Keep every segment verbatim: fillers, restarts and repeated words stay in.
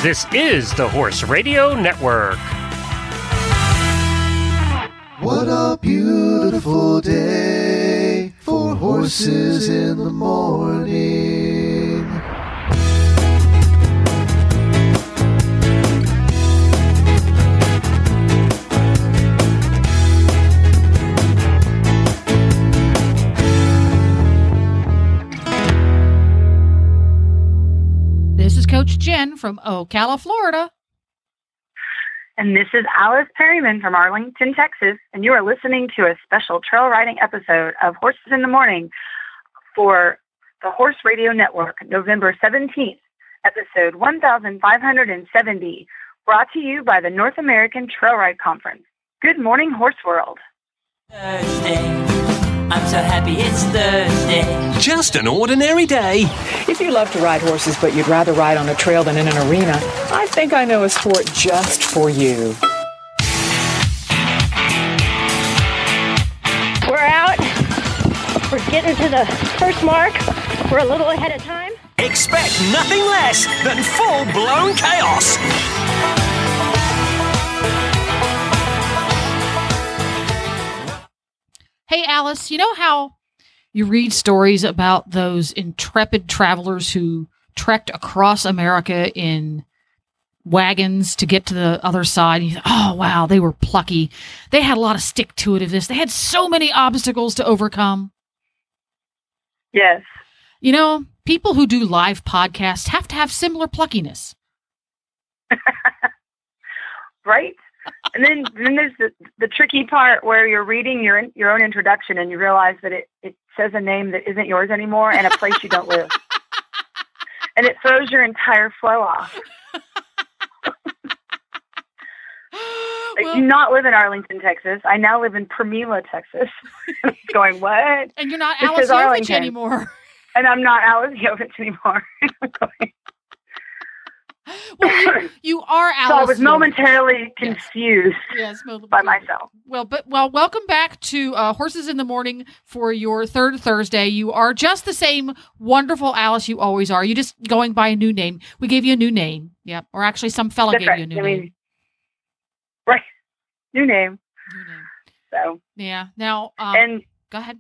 This is the Horse Radio Network. What a beautiful day for horses in the morning. This is Coach Jen from Ocala, Florida. And this is Alice Perryman from Arlington, Texas, and you are listening to a special trail riding episode of Horses in the Morning for the Horse Radio Network, November seventeenth, episode one thousand five hundred seventy, brought to you by the North American Trail Ride Conference. Good morning, Horse World. Thursday. I'm so happy it's Thursday. Just an ordinary day. If you love to ride horses, but you'd rather ride on a trail than in an arena, I think I know a sport just for you. We're out. We're getting to the first mark. We're a little ahead of time. Expect nothing less than full-blown chaos. Hey, Alice, you know how you read stories about those intrepid travelers who trekked across America in wagons to get to the other side? You think, oh, wow, they were plucky. They had a lot of stick-to-itiveness. They had so many obstacles to overcome. Yes. You know, people who do live podcasts have to have similar pluckiness. Right? And then, then there's the, the tricky part where you're reading your your own introduction and you realize that it, it says a name that isn't yours anymore and a place you don't live. And it throws your entire flow off. I Well, do not live in Arlington, Texas. I now live in Pramila, Texas. Going, what? and you're not This Alice is Yovich Arlington. anymore. And I'm not Alice Yovich anymore. Going, Well, you, you are Alice. so I was Yovich. momentarily Yes. confused Yes, by myself. Well, but well, welcome back to uh, Horses in the Morning for your third Thursday. You are just the same wonderful Alice you always are. You just going by a new name. We gave you a new name. Yep. Or actually, some fella That's gave right. you a new I mean, name. right. New name. New name. So, Yeah. Now, um, and go ahead.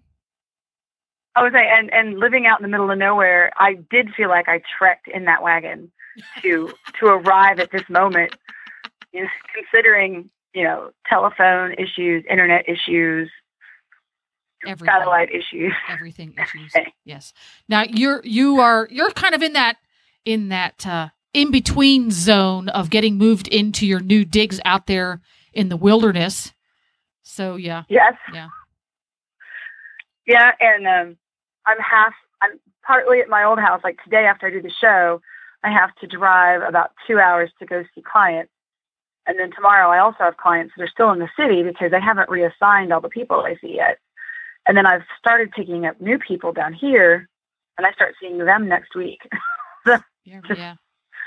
I was saying, and, and living out in the middle of nowhere, I did feel like I trekked in that wagon to to arrive at this moment, you know, considering, you know, telephone issues, internet issues, Everything. satellite issues. Everything issues. Yes. Now you're you are you're kind of in that in that uh, in between zone of getting moved into your new digs out there in the wilderness. So yeah. Yes. Yeah. Yeah, and um, I'm half, I'm partly at my old house. Like today after I do the show, I have to drive about two hours to go see clients. And then tomorrow I also have clients that are still in the city because they haven't reassigned all the people I see yet. And then I've started picking up new people down here, and I start seeing them next week. So Yeah. Just- yeah.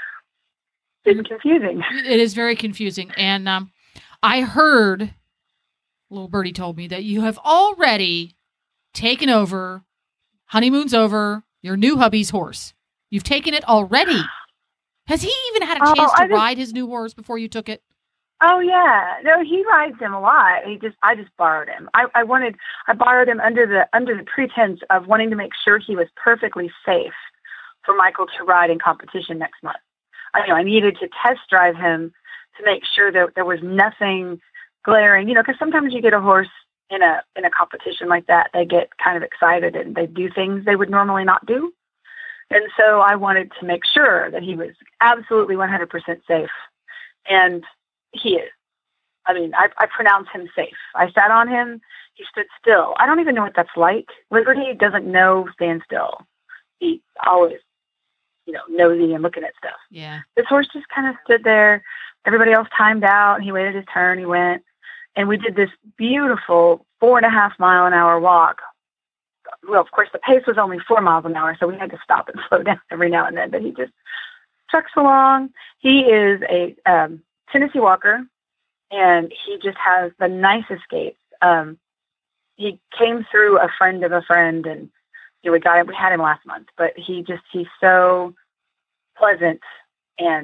it's confusing. It is very confusing. And um, I heard, little birdie told me that you have already taken over, honeymoon's over, your new hubby's horse. You've taken it already. Has he even had a Oh, chance to I just- ride his new horse before you took it? Oh yeah, no, he rides him a lot. He just, I just borrowed him. I, I wanted, I borrowed him under the under the pretense of wanting to make sure he was perfectly safe for Michael to ride in competition next month. I you know I needed to test drive him to make sure that there was nothing glaring. You know, because sometimes you get a horse in a in a competition like that, they get kind of excited and they do things they would normally not do. And so I wanted to make sure that he was absolutely one hundred percent safe, and he is. I mean, I, I pronounce him safe. I sat on him. He stood still. I don't even know what that's like. Liberty doesn't know stand still. He always, you know, nosy and looking at stuff. Yeah. This horse just kind of stood there. Everybody else timed out. He waited his turn. He went. And we did this beautiful four and a half mile an hour walk. Well, of course, the pace was only four miles an hour, so we had to stop and slow down every now and then. But he just trucks along. He is a um, Tennessee Walker, and he just has the nicest gaits. Um, he came through a friend of a friend, and you know, we got him. We had him last month, but he just he's so pleasant and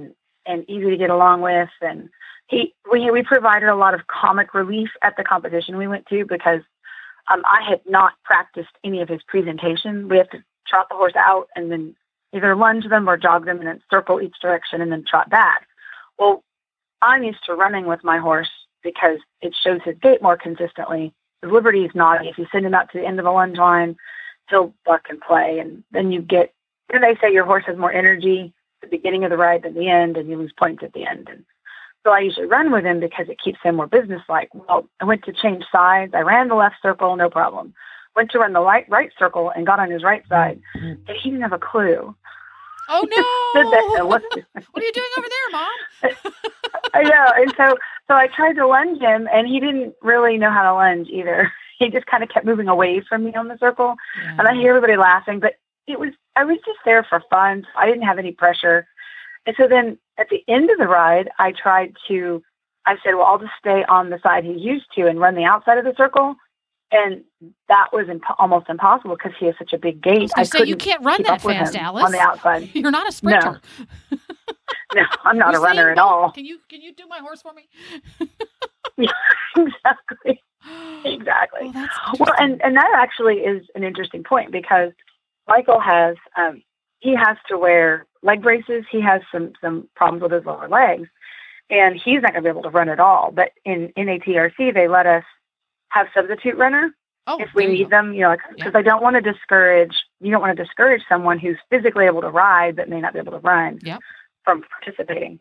and easy to get along with. And he, we, we provided a lot of comic relief at the competition we went to because um, I had not practiced any of his presentation. We have to trot the horse out and then either lunge them or jog them and then circle each direction and then trot back. Well, I'm used to running with my horse because it shows his gait more consistently. His Liberty is naughty. If you send him out to the end of the lunge line, he'll buck and play. And then you get, then they say your horse has more energy at the beginning of the ride than the end, and you lose points at the end. And so I usually run with him because it keeps him more businesslike. Well, I went to change sides. I ran the left circle, no problem. Went to run the right, right circle and got on his right side. And he didn't have a clue. Oh, no. what are you doing over there, Mom? I know. And so, so I tried to lunge him, and he didn't really know how to lunge either. He just kind of kept moving away from me on the circle. Yeah. And I hear everybody laughing, but it was, I was just there for fun. So I didn't have any pressure. And so then at the end of the ride, I tried to, I said, well, I'll just stay on the side he's used to and run the outside of the circle. And that was imp- almost impossible because he has such a big gate. I, I say you can't run that fast, Alice. On the outside, you're not a sprinter. No, no I'm not a runner at all. Can you can you do my horse for me? Yeah, exactly, exactly. Oh, well, and and that actually is an interesting point because Michael has um, he has to wear leg braces. He has some some problems with his lower legs, and he's not going to be able to run at all. But in in A T R C, they let us have substitute runner oh, if we need them, you know, because yeah. I don't want to discourage, you don't want to discourage someone who's physically able to ride but may not be able to run yep. from participating.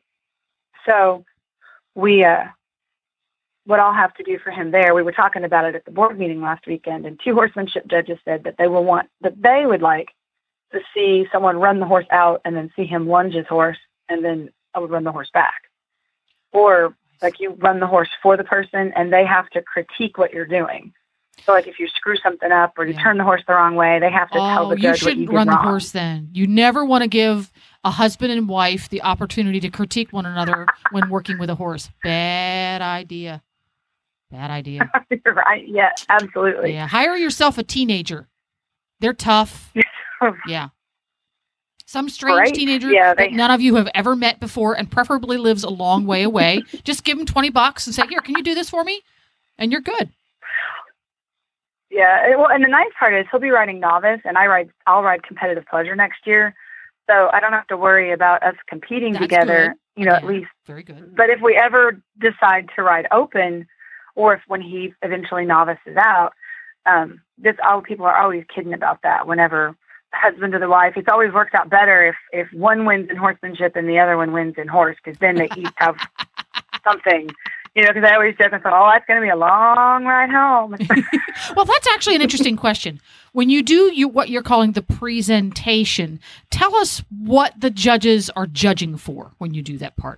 So we, uh, what I'll have to do for him there, we were talking about it at the board meeting last weekend, and two horsemanship judges said that they will want, that they would like to see someone run the horse out and then see him lunge his horse, and then I would run the horse back. Or like you run the horse for the person and they have to critique what you're doing. So like if you screw something up or you yeah. turn the horse the wrong way, they have to oh, tell the judge what you did wrong. You shouldn't run the horse then. You never want to give a husband and wife the opportunity to critique one another when working with a horse. Bad idea. Bad idea. You're right. Yeah, absolutely. Yeah. Hire yourself a teenager. They're tough. Yeah. Some strange right? teenager yeah, they... that none of you have ever met before and preferably lives a long way away. Just give him twenty bucks and say, here, can you do this for me? And you're good. Yeah. Well, and the nice part is he'll be riding novice and I ride, I'll ride competitive pleasure next year. So I don't have to worry about us competing That's together, good. you know, yeah, at least. Very good. But if we ever decide to ride open or if when he eventually novices out, um, this, all people are always kidding about that whenever husband or the wife, it's always worked out better if, if one wins in horsemanship and the other one wins in horse, because then they each have something, you know, because I always joke and say, oh, that's going to be a long ride home. Well, that's actually an interesting question. When you do you what you're calling the presentation, tell us what the judges are judging for when you do that part.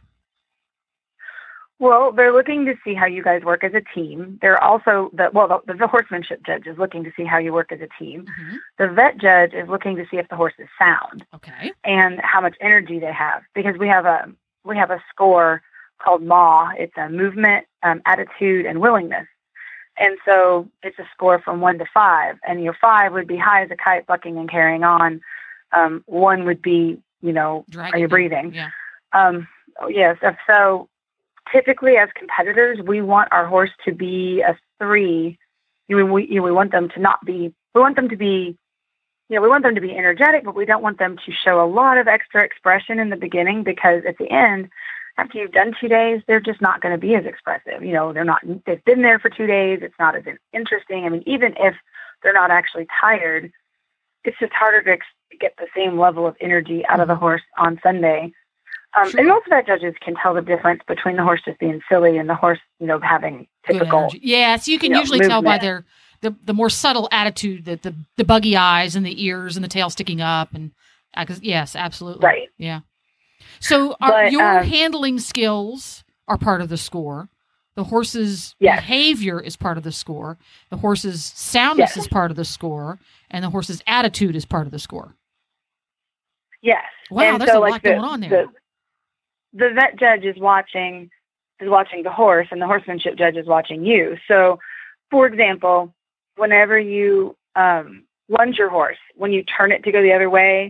Well, they're looking to see how you guys work as a team. They're also, the well, the, the horsemanship judge is looking to see how you work as a team. Mm-hmm. The vet judge is looking to see if the horse is sound. Okay. And how much energy they have. Because we have a we have a score called M A W. It's a movement, um, attitude, and willingness. And so it's a score from one to five. And your five would be high as a kite, bucking and carrying on. Um, one would be, you know, Dragging are you them. breathing? Yeah. Um, oh, yes. So typically, as competitors, we want our horse to be a three. You know, we, you know, we want them to not be, we want them to be, you know, we want them to be energetic, but we don't want them to show a lot of extra expression in the beginning because at the end, after you've done two days, they're just not going to be as expressive. You know, they're not, they've been there for two days. It's not as interesting. I mean, even if they're not actually tired, it's just harder to ex- get the same level of energy out of the horse on Sunday. Um, and most of our judges can tell the difference between the horse just being silly and the horse, you know, having typical. Yeah, so you can you know, usually movement. tell by their the, the more subtle attitude, that the the buggy eyes and the ears and the tail sticking up, and uh, yes, absolutely, right, yeah. So are, but, your um, handling skills are part of the score. The horse's yes. behavior is part of the score. The horse's soundness yes. is part of the score, and the horse's attitude is part of the score. Yes. Wow, and there's so, a like, lot the, going on there. The, the vet judge is watching is watching the horse, and the horsemanship judge is watching you. So, for example, whenever you um, lunge your horse, when you turn it to go the other way,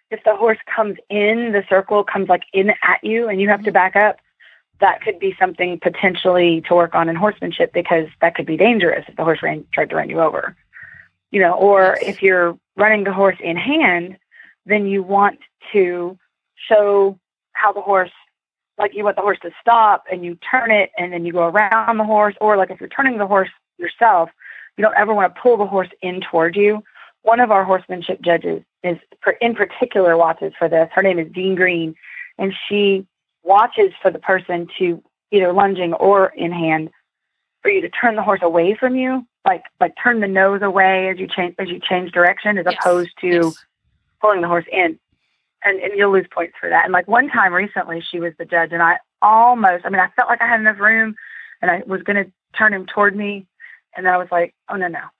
if the horse comes in the circle, comes like in at you, and you have to back up, that could be something potentially to work on in horsemanship, because that could be dangerous if the horse ran, tried to run you over. You know, or if you're running the horse in hand, then you want to show how the horse, like you want the horse to stop and you turn it and then you go around the horse. Or like if you're turning the horse yourself, you don't ever want to pull the horse in toward you. One of our horsemanship judges is in particular watches for this. Her name is Dean Green, and she watches for the person to either lunging or in hand for you to turn the horse away from you, like like turn the nose away as you change as you change direction, as yes. opposed to yes. pulling the horse in. And and you'll lose points for that. And like one time recently, she was the judge, and I almost, I mean, I felt like I had enough room, and I was going to turn him toward me, and then I was like, oh no no.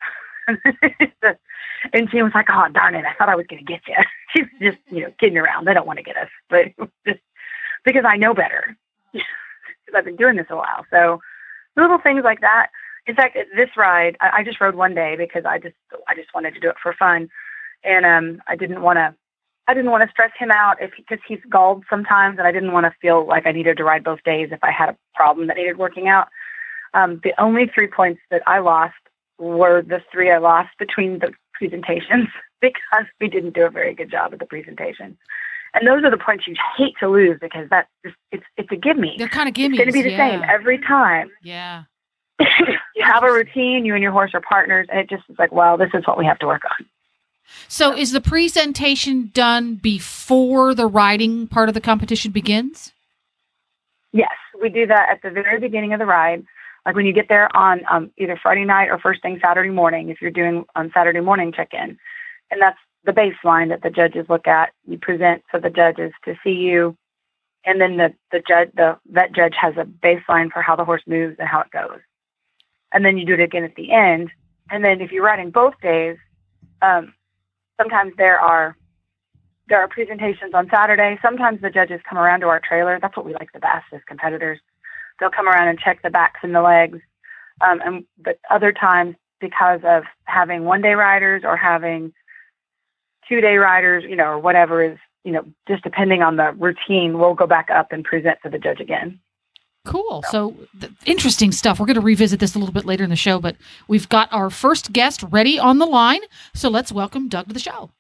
And she was like, oh darn it, I thought I was going to get you. She was just, you know, kidding around. They don't want to get us, but just because I know better, because I've been doing this a while. So little things like that. In fact, at this ride, I, I just rode one day because I just I just wanted to do it for fun, and um, I didn't want to I didn't want to stress him out if because he's galled sometimes, and I didn't want to feel like I needed to ride both days if I had a problem that needed working out. Um, the only three points that I lost were the three I lost between the presentations because we didn't do a very good job at the presentation. And those are the points you hate to lose because that's just, it's it's a gimme. They're kind of gimmies. It's going to be the yeah. same every time. Yeah. You have a routine, you and your horse are partners, and it just is like, well, this is what we have to work on. So is the presentation done before the riding part of the competition begins? Yes, we do that at the very beginning of the ride. Like when you get there on um, either Friday night or first thing Saturday morning, if you're doing on Saturday morning check-in. And that's the baseline that the judges look at. You present to the judges to see you. And then the, the judge, the vet judge has a baseline for how the horse moves and how it goes. And then you do it again at the end. And then if you're riding both days, um, sometimes there are there are presentations on Saturday. Sometimes the judges come around to our trailer. That's what we like the best as competitors. They'll come around and check the backs and the legs. Um, and but other times, because of having one-day riders or having two-day riders, you know, or whatever is, you know, just depending on the routine, we'll go back up and present to the judge again. Cool. So th- interesting stuff. We're going to revisit this a little bit later in the show, but we've got our first guest ready on the line. So let's welcome Doug to the show.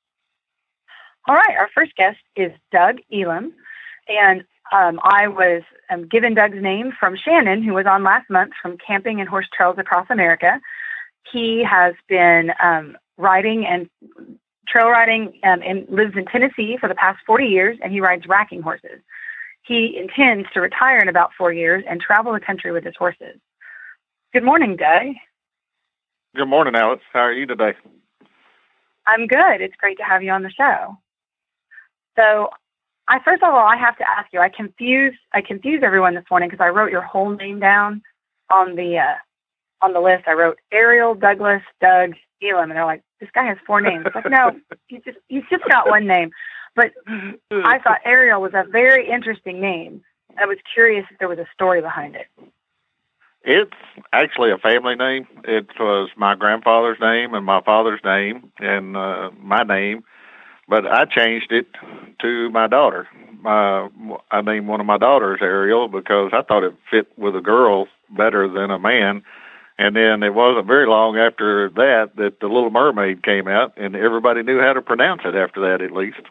All right. Our first guest is Doug Elam. And um, I was um, given Doug's name from Shannon, who was on last month from Camping and Horse Trails Across America. He has been um, riding and trail riding um, and lives in Tennessee for the past forty years, and he rides racking horses. He intends to retire in about four years and travel the country with his horses. Good morning, Doug. Good morning, Alex. How are you today? I'm good. It's great to have you on the show. So, I first of all, I have to ask you. I confused I confused everyone this morning because I wrote your whole name down on the uh, on the list. I wrote Ariel, Douglas, Doug, Elam, and they're like, "This guy has four names." Like, no, he's just he's just got one name. But I thought Ariel was a very interesting name. I was curious if there was a story behind it. It's actually a family name. It was my grandfather's name and my father's name and uh, my name, but I changed it to my daughter. Uh, I named one of my daughters Ariel because I thought it fit with a girl better than a man. And then it wasn't very long after that that The Little Mermaid came out, and everybody knew how to pronounce it after that, at least.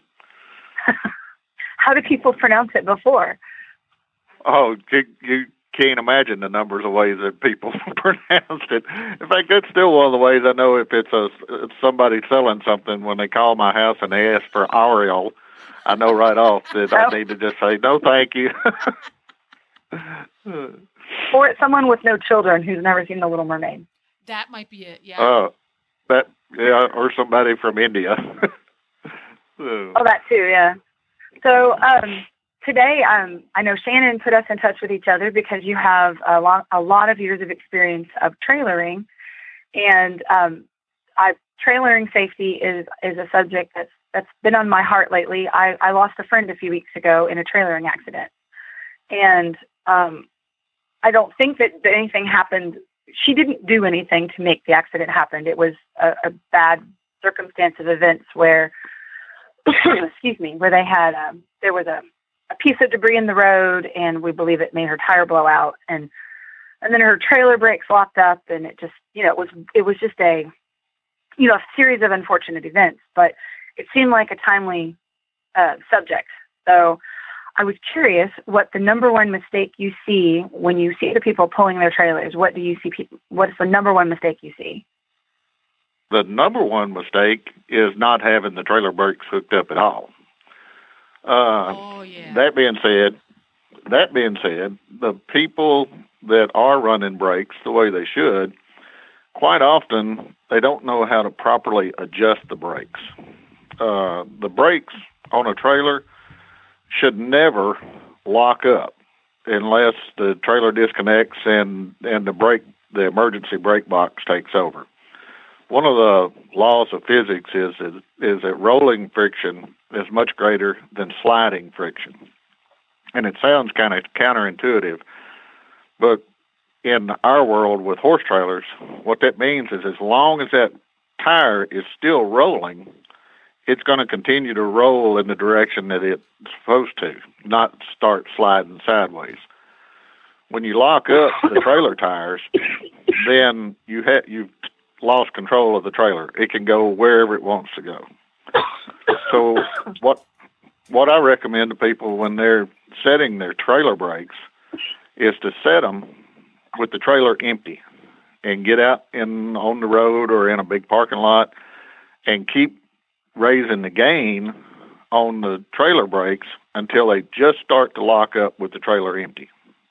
How do people pronounce it before? Oh, you, you can't imagine the numbers of ways that people pronounced it. In fact, that's still one of the ways I know if it's a it's somebody selling something. When they call my house and they ask for Ariel, I know right off that oh. I need to just say, no, thank you. Or someone with no children who's never seen The Little Mermaid. That might be it, yeah. Oh, uh, that, yeah, or somebody from India. Oh, that too, yeah. So um, today, um, I know Shannon put us in touch with each other because you have a lot, a lot of years of experience of trailering, and um, I, trailering safety is is a subject that's that's been on my heart lately. I, I lost a friend a few weeks ago in a trailering accident, and um, I don't think that anything happened. She didn't do anything to make the accident happen. It was a, a bad circumstance of events where excuse me, where they had, um, there was a, a piece of debris in the road, and we believe it made her tire blow out, and and then her trailer brakes locked up, and it just, you know, it was it was just a, you know, a series of unfortunate events, but it seemed like a timely uh, subject. So I was curious what the number one mistake you see when you see the people pulling their trailers. What do you see people? What is the number one mistake you see? The number one mistake is not having the trailer brakes hooked up at all. Uh, oh, yeah. That being said, that being said, the people that are running brakes the way they should, quite often they don't know how to properly adjust the brakes. Uh, the brakes on a trailer should never lock up unless the trailer disconnects and, and the brake, the emergency brake box takes over. One of the laws of physics is, is is that rolling friction is much greater than sliding friction. And it sounds kind of counterintuitive, but in our world with horse trailers, what that means is as long as that tire is still rolling, it's going to continue to roll in the direction that it's supposed to, not start sliding sideways. When you lock up the trailer tires, then you ha- you've lost control of the trailer. It can go wherever it wants to go. So what what I recommend to people when they're setting their trailer brakes is to set them with the trailer empty and get out in on the road or in a big parking lot and keep raising the gain on the trailer brakes until they just start to lock up with the trailer empty.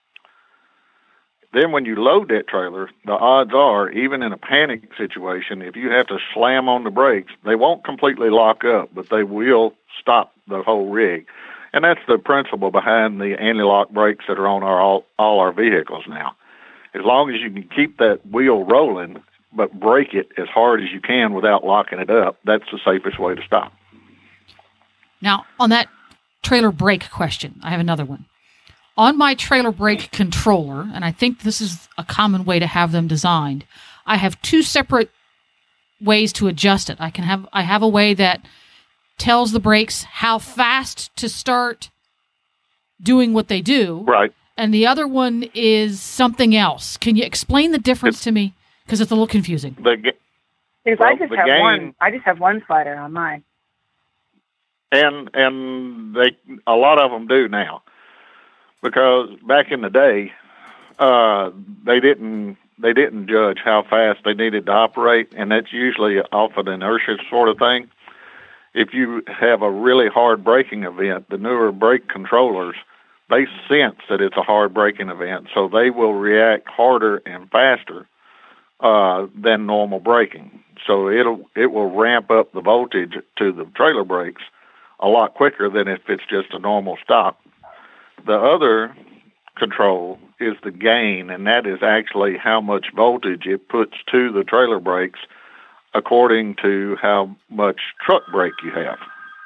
Then when you load that trailer, the odds are, even in a panic situation, if you have to slam on the brakes, they won't completely lock up, but they will stop the whole rig. And that's the principle behind the anti-lock brakes that are on our all, all our vehicles now. As long as you can keep that wheel rolling, but brake it as hard as you can without locking it up, that's the safest way to stop. Now, on that trailer brake question, I have another one. On my trailer brake controller, and I think this is a common way to have them designed, I have two separate ways to adjust it. I can have I have a way that tells the brakes how fast to start doing what they do. Right. And the other one is something else. Can you explain the difference it's, to me? Because it's a little confusing. The, because well, I just have game, one. I just have one slider on mine. And and they a lot of them do now. Because back in the day, uh, they didn't they didn't judge how fast they needed to operate, and that's usually off an inertia sort of thing. If you have a really hard braking event, the newer brake controllers, they sense that it's a hard braking event, so they will react harder and faster uh, than normal braking. So it'll it will ramp up the voltage to the trailer brakes a lot quicker than if it's just a normal stop. The other control is the gain, and that is actually how much voltage it puts to the trailer brakes according to how much truck brake you have.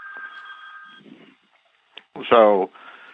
So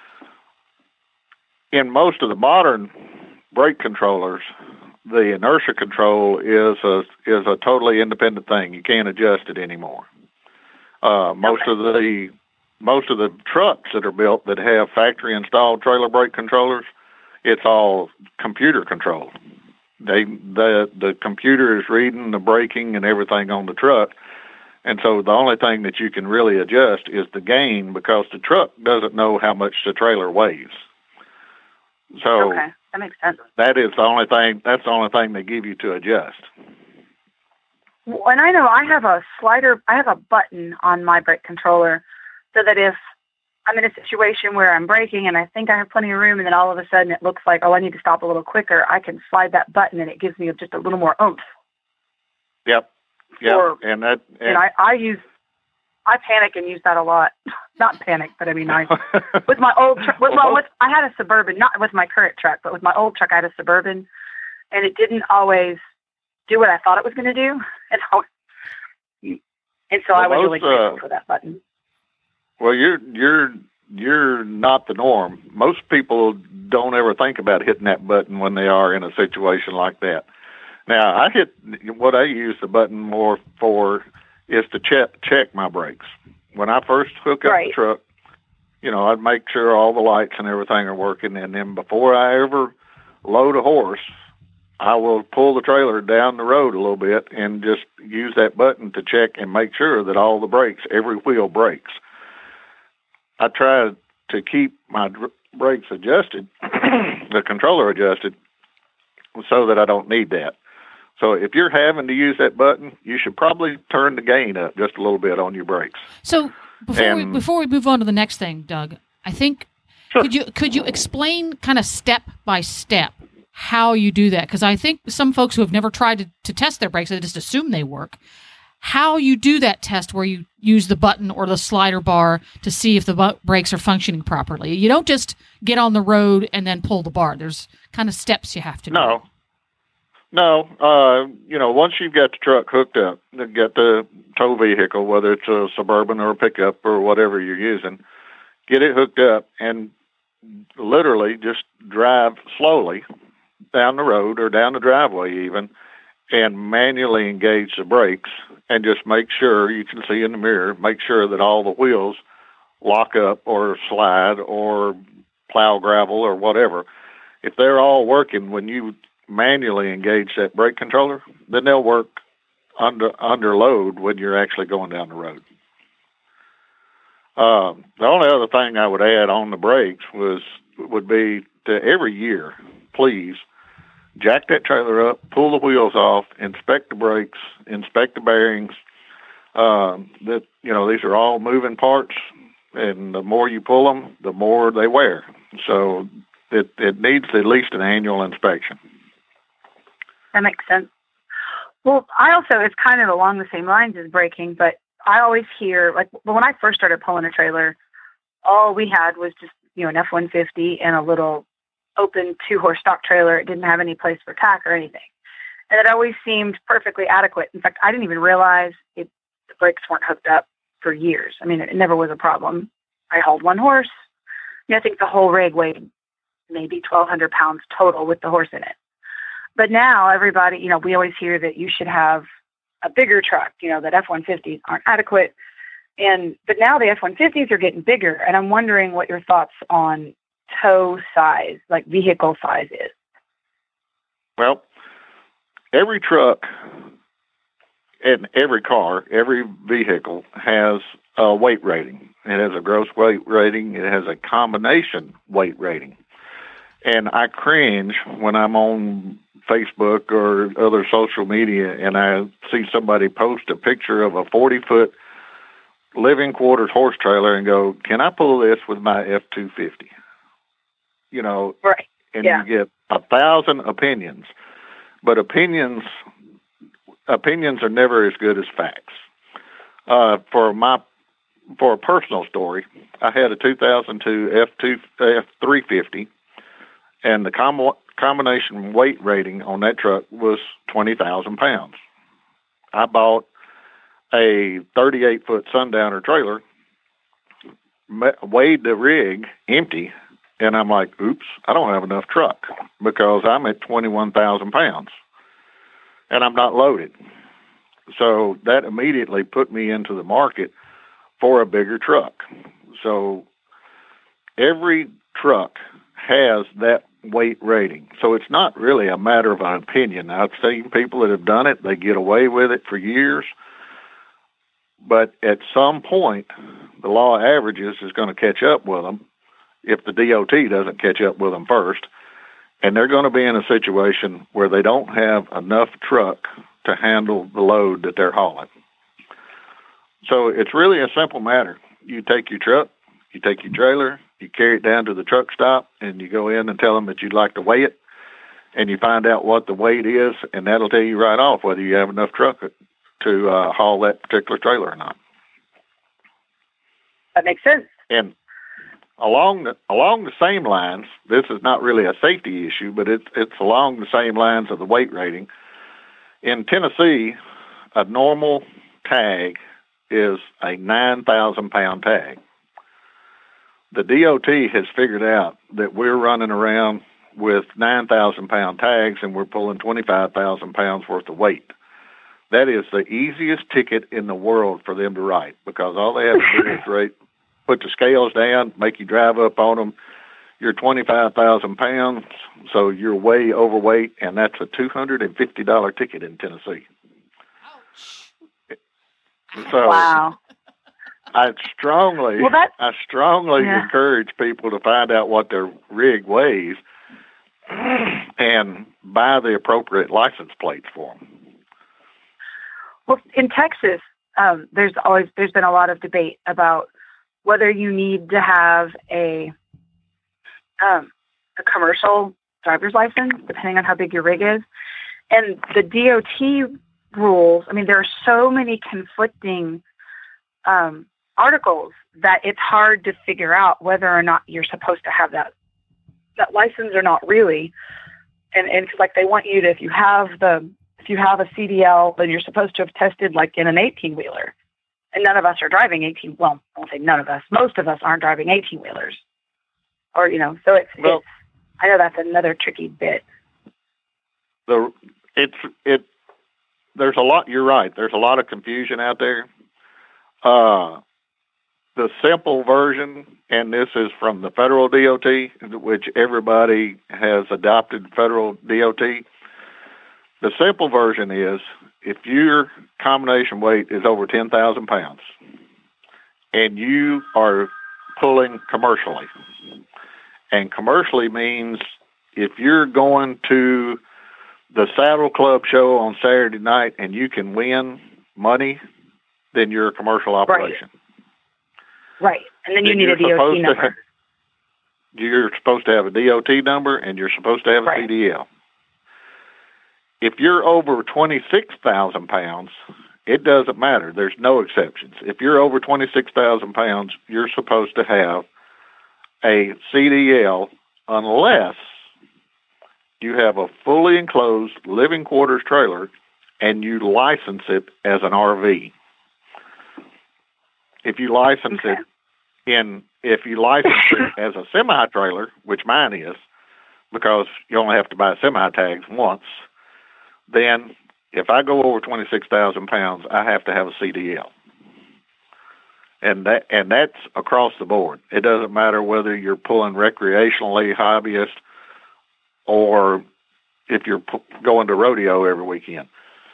in most of the modern brake controllers, the inertia control is a is a totally independent thing. You can't adjust it anymore. Uh, most okay. of the Most of the trucks that are built that have factory-installed trailer brake controllers, it's all computer controlled. They the the computer is reading the braking and everything on the truck, and so the only thing that you can really adjust is the gain because the truck doesn't know how much the trailer weighs. So okay, that makes sense. That is the only thing. That's the only thing they give you to adjust. And I know I have a slider. I have a button on my brake controller. So that if I'm in a situation where I'm braking and I think I have plenty of room and then all of a sudden it looks like, oh, I need to stop a little quicker, I can slide that button and it gives me just a little more oomph. Yep. Yep. Or, and that, and, and I, I use, I panic and use that a lot. Not panic, but I mean, I, with my old truck, well, well with, I had a Suburban, not with my current truck, but with my old truck, I had a Suburban and it didn't always do what I thought it was going to do. And, I, and so well, I was most, really grateful uh, for that button. Well, you're you're you're not the norm. Most people don't ever think about hitting that button when they are in a situation like that. Now, I hit what I use the button more for is to check check my brakes. When I first hook up Right. the truck, you know, I'd make sure all the lights and everything are working, and then before I ever load a horse, I will pull the trailer down the road a little bit and just use that button to check and make sure that all the brakes, every wheel brakes. I try to keep my dr- brakes adjusted, the controller adjusted, so that I don't need that. So if you're having to use that button, you should probably turn the gain up just a little bit on your brakes. So before And- we, before we move on to the next thing, Doug, I think Sure. could you could you explain kind of step by step how you do that? Because I think some folks who have never tried to, to test their brakes, they just assume they work. How you do that test where you use the button or the slider bar to see if the bu- brakes are functioning properly. You don't just get on the road and then pull the bar. There's kind of steps you have to do. No. No, uh, you know, once you've got the truck hooked up, you get the tow vehicle, whether it's a Suburban or a pickup or whatever you're using, get it hooked up and literally just drive slowly down the road or down the driveway even and manually engage the brakes and just make sure, you can see in the mirror, make sure that all the wheels lock up or slide or plow gravel or whatever. If they're all working when you manually engage that brake controller, then they'll work under under load when you're actually going down the road. Um, the only other thing I would add on the brakes was would be to every year, please jack that trailer up, pull the wheels off, inspect the brakes, inspect the bearings. Um, that you know these are all moving parts, and the more you pull them, the more they wear. So it it needs at least an annual inspection. That makes sense. Well, I also, it's kind of along the same lines as braking, but I always hear, like, well, when I first started pulling a trailer, all we had was just, you know, an F one fifty and a little open two-horse stock trailer. It didn't have any place for tack or anything. And it always seemed perfectly adequate. In fact, I didn't even realize it, the brakes weren't hooked up for years. I mean, it, it never was a problem. I hauled one horse. You know, I think the whole rig weighed maybe twelve hundred pounds total with the horse in it. But now everybody, you know, we always hear that you should have a bigger truck, you know, that F one fifties aren't adequate. And, but now the F one fifties are getting bigger. And I'm wondering what your thoughts on tow size, like vehicle size is. Well, every truck and every car, every vehicle has a weight rating. It has a gross weight rating. It has a combination weight rating. And I cringe when I'm on Facebook or other social media and I see somebody post a picture of a forty-foot living quarters horse trailer and go, can I pull this with my F two fifty? You know, right. And yeah. you get a thousand opinions. But opinions opinions are never as good as facts. Uh, for my for a personal story, I had a two thousand two F two F three fifty, and the com- combination weight rating on that truck was twenty thousand pounds. I bought a thirty-eight foot Sundowner trailer, weighed the rig empty, and I'm like, oops, I don't have enough truck because I'm at twenty-one thousand pounds and I'm not loaded. So that immediately put me into the market for a bigger truck. So every truck has that weight rating. So it's not really a matter of an opinion. I've seen people that have done it, they get away with it for years. But at some point, the law of averages is going to catch up with them if the D O T doesn't catch up with them first. And they're going to be in a situation where they don't have enough truck to handle the load that they're hauling. So it's really a simple matter. You take your truck, you take your trailer, you carry it down to the truck stop, and you go in and tell them that you'd like to weigh it, and you find out what the weight is, and that'll tell you right off whether you have enough truck to uh, haul that particular trailer or not. That makes sense. And along the along the same lines, this is not really a safety issue, but it's it's along the same lines of the weight rating. In Tennessee, a normal tag is a nine thousand pound tag. The D O T has figured out that we're running around with nine thousand pound tags and we're pulling twenty-five thousand pounds worth of weight. that is the easiest ticket in the world for them to write, because all they have to do is rate, put the scales down, make you drive up on them. You're twenty-five thousand pounds, so you're way overweight, and that's a two hundred fifty dollars ticket in Tennessee. So wow. I strongly, well, that, I strongly yeah. encourage people to find out what their rig weighs and buy the appropriate license plates for them. Well, in Texas, um, there's always there's been a lot of debate about whether you need to have a um, a commercial driver's license, depending on how big your rig is, and the D O T rules. I mean, there are so many conflicting um, articles that it's hard to figure out whether or not you're supposed to have that that license or not, really. And and like they want you to, if you have the if you have a C D L, then you're supposed to have tested like in an eighteen wheeler. And none of us are driving eighteen. Well, I won't say none of us. Most of us aren't driving eighteen wheelers. Or, you know, so it's, well, it's I know that's another tricky bit. The it's it. There's a lot. You're right. There's a lot of confusion out there. Uh, the simple version, and this is from the federal D O T, which everybody has adopted federal D O T. The simple version is if your combination weight is over ten thousand pounds and you are pulling commercially, and commercially means if you're going to the Saddle Club show on Saturday night and you can win money, then you're a commercial operation. Right. right. And then you then need a D O T number. Have, you're supposed to have a D O T number and you're supposed to have a right. C D L. If you're over twenty-six thousand pounds, it doesn't matter. There's no exceptions. If you're over twenty-six thousand pounds, you're supposed to have a C D L unless you have a fully enclosed living quarters trailer and you license it as an R V. If you license okay. it in, if you license it as a semi-trailer, which mine is, because you only have to buy semi tags once, then if I go over twenty-six thousand pounds, I have to have a C D L. And that and that's across the board. It doesn't matter whether you're pulling recreationally, hobbyist, or if you're p- going to rodeo every weekend.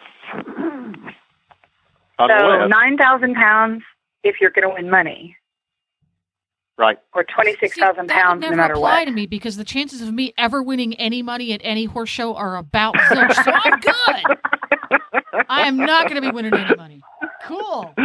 So Unless, nine thousand pounds if you're going to win money. Right. Or twenty-six thousand pounds no matter what. That would never apply to me because the chances of me ever winning any money at any horse show are about zilch. So I'm good. I am not going to be winning any money. Cool.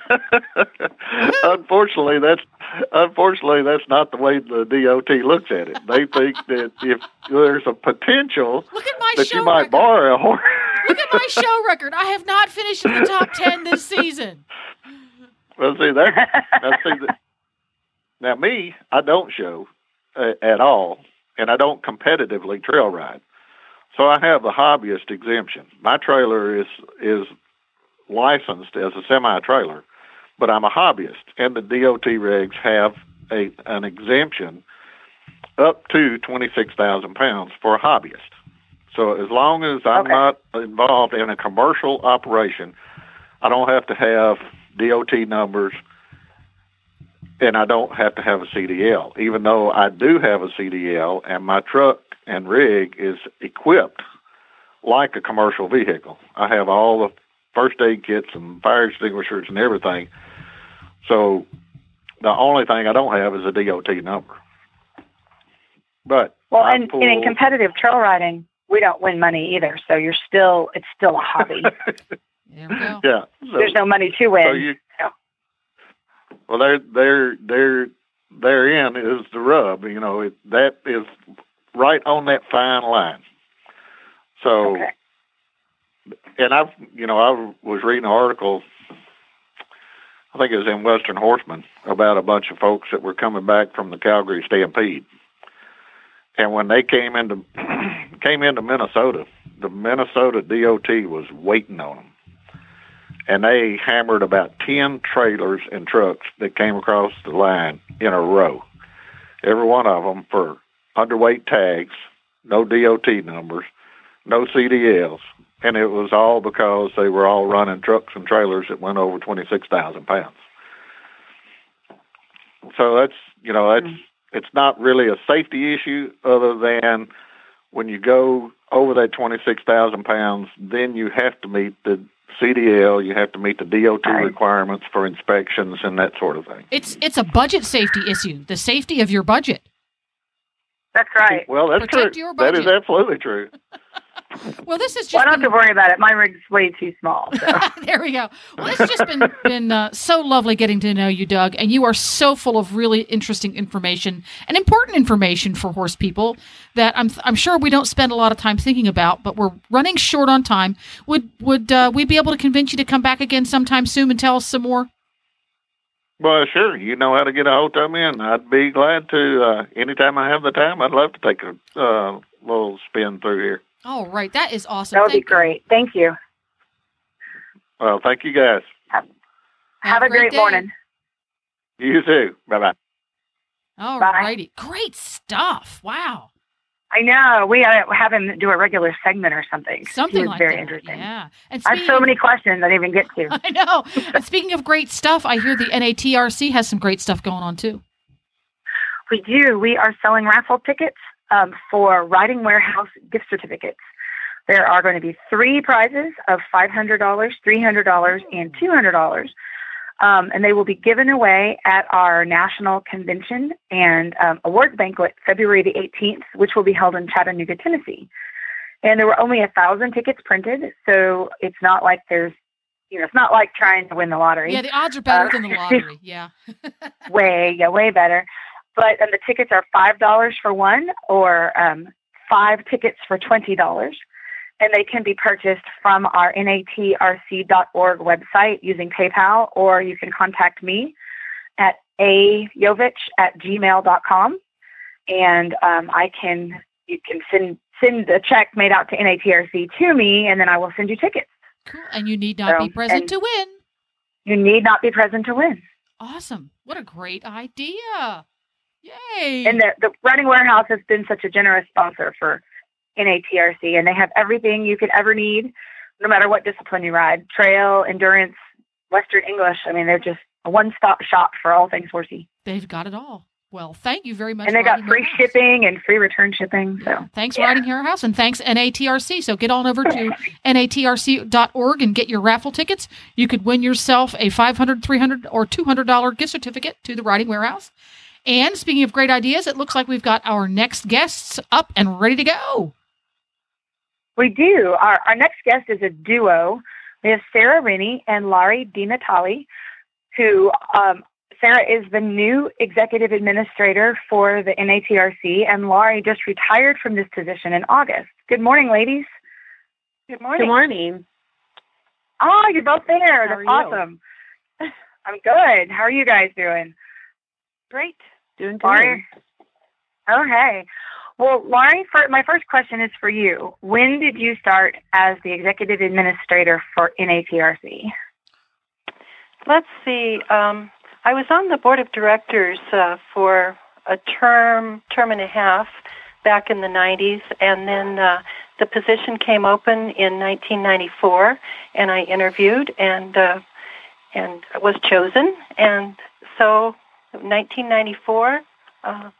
unfortunately, that's unfortunately that's not the way the D O T looks at it. They think that if there's a potential Look at my that show you might record. borrow a horse. Look at my show record. I have not finished in the top ten this season. Well, see that. Now, see that. Now, me, I don't show uh, at all, and I don't competitively trail ride. So I have a hobbyist exemption. My trailer is is licensed as a semi-trailer, but I'm a hobbyist, and the D O T regs have a an exemption up to twenty-six thousand pounds for a hobbyist. So as long as I'm okay. not involved in a commercial operation, I don't have to have D O T numbers, and I don't have to have a C D L, even though I do have a C D L, and my truck and rig is equipped like a commercial vehicle. I have all the first aid kits and fire extinguishers and everything. So the only thing I don't have is a D O T number. But well, I and, pull... and in competitive trail riding, we don't win money either. So you're still, it's still a hobby. There we go. Yeah. So, There's no money to win. So you, well, there, there, there, therein is the rub. You know, it, that is right on that fine line. So, okay. and I've, you know, I was reading an article, I think it was in Western Horseman, about a bunch of folks that were coming back from the Calgary Stampede. And when they came into came into Minnesota, the Minnesota D O T was waiting on them. And they hammered about ten trailers and trucks that came across the line in a row. Every one of them for underweight tags, no D O T numbers, no C D Ls, and it was all because they were all running trucks and trailers that went over twenty-six thousand pounds. So that's, you know, that's, mm-hmm. it's not really a safety issue other than when you go over that twenty-six thousand pounds, then you have to meet the C D L, you have to meet the D O T right. requirements for inspections and that sort of thing. It's it's a budget safety issue, the safety of your budget. That's right. Well, that's Protect true. Your budget. That is absolutely true. Well, this is just. Well, I don't been... have to worry about it. My rig's way too small. So. There we go. Well, it's just been been uh, so lovely getting to know you, Doug, and you are so full of really interesting information and important information for horse people that I'm I'm sure we don't spend a lot of time thinking about. But we're running short on time. Would would uh, we be able to convince you to come back again sometime soon and tell us some more? Well, sure. You know how to get a hold of me, and I'd be glad to. Uh, anytime I have the time, I'd love to take a uh, little spin through here. All right. That is awesome. That would Thank be great. You. Thank you. Well, thank you, guys. Have, have, have a great, great morning. You too. Bye-bye. All righty. Great stuff. Wow. I know. We ought to have him do a regular segment or something. Something like very that. Interesting. Yeah. And I have so many questions I didn't even get to. I know. And speaking of great stuff, I hear the N A T R C has some great stuff going on, too. We do. We are selling raffle tickets um, for Riding Warehouse gift certificates. There are going to be three prizes of five hundred dollars, three hundred dollars, and two hundred dollars. Um, and they will be given away at our national convention and um, awards banquet February the eighteenth, which will be held in Chattanooga, Tennessee. And there were only a thousand tickets printed, so it's not like there's, you know, it's not like trying to win the lottery. Yeah, the odds are better uh, than the lottery. Yeah, way, yeah, way better. But um, the tickets are five dollars for one, or um, five tickets for twenty dollars. And they can be purchased from our N A T R C dot org website using PayPal, or you can contact me at a yovich at gmail dot com. And um, I can, you can send send a check made out to N A T R C to me, and then I will send you tickets. Cool. And you need not so, be present to win. You need not be present to win. Awesome. What a great idea. Yay. And the, the Riding Warehouse has been such a generous sponsor for N A T R C, and they have everything you could ever need, no matter what discipline you ride: trail, endurance, Western English. I mean, they're just a one-stop shop for all things horsey. They've got it all. Well, thank you very much. And they got free shipping and free return shipping. So thanks, yeah. Riding Hare House, and thanks N A T R C. So get on over to N A T R C dot org and get your raffle tickets. You could win yourself a five hundred dollars, three hundred dollars, or two hundred dollars gift certificate to the Riding Warehouse. And speaking of great ideas, it looks like we've got our next guests up and ready to go. We do. Our, our next guest is a duo. We have Sarah Rennie and Laurie DiNatale, who um, Sarah is the new executive administrator for the N A T R C, and Laurie just retired from this position in August. Good morning, ladies. Good morning. Good morning. Oh, you're both there. How That's are awesome. I'm good. How are you guys doing? Great. Doing good. Laurie? Okay. Well, Laurie, for, my first question is for you. When did you start as the executive administrator for N A T R C? Let's see. Um, I was on the board of directors uh, for a term, term and a half back in the nineties, and then uh, the position came open in nineteen ninety-four, and I interviewed and uh, and was chosen. And so nineteen ninety-four... Uh,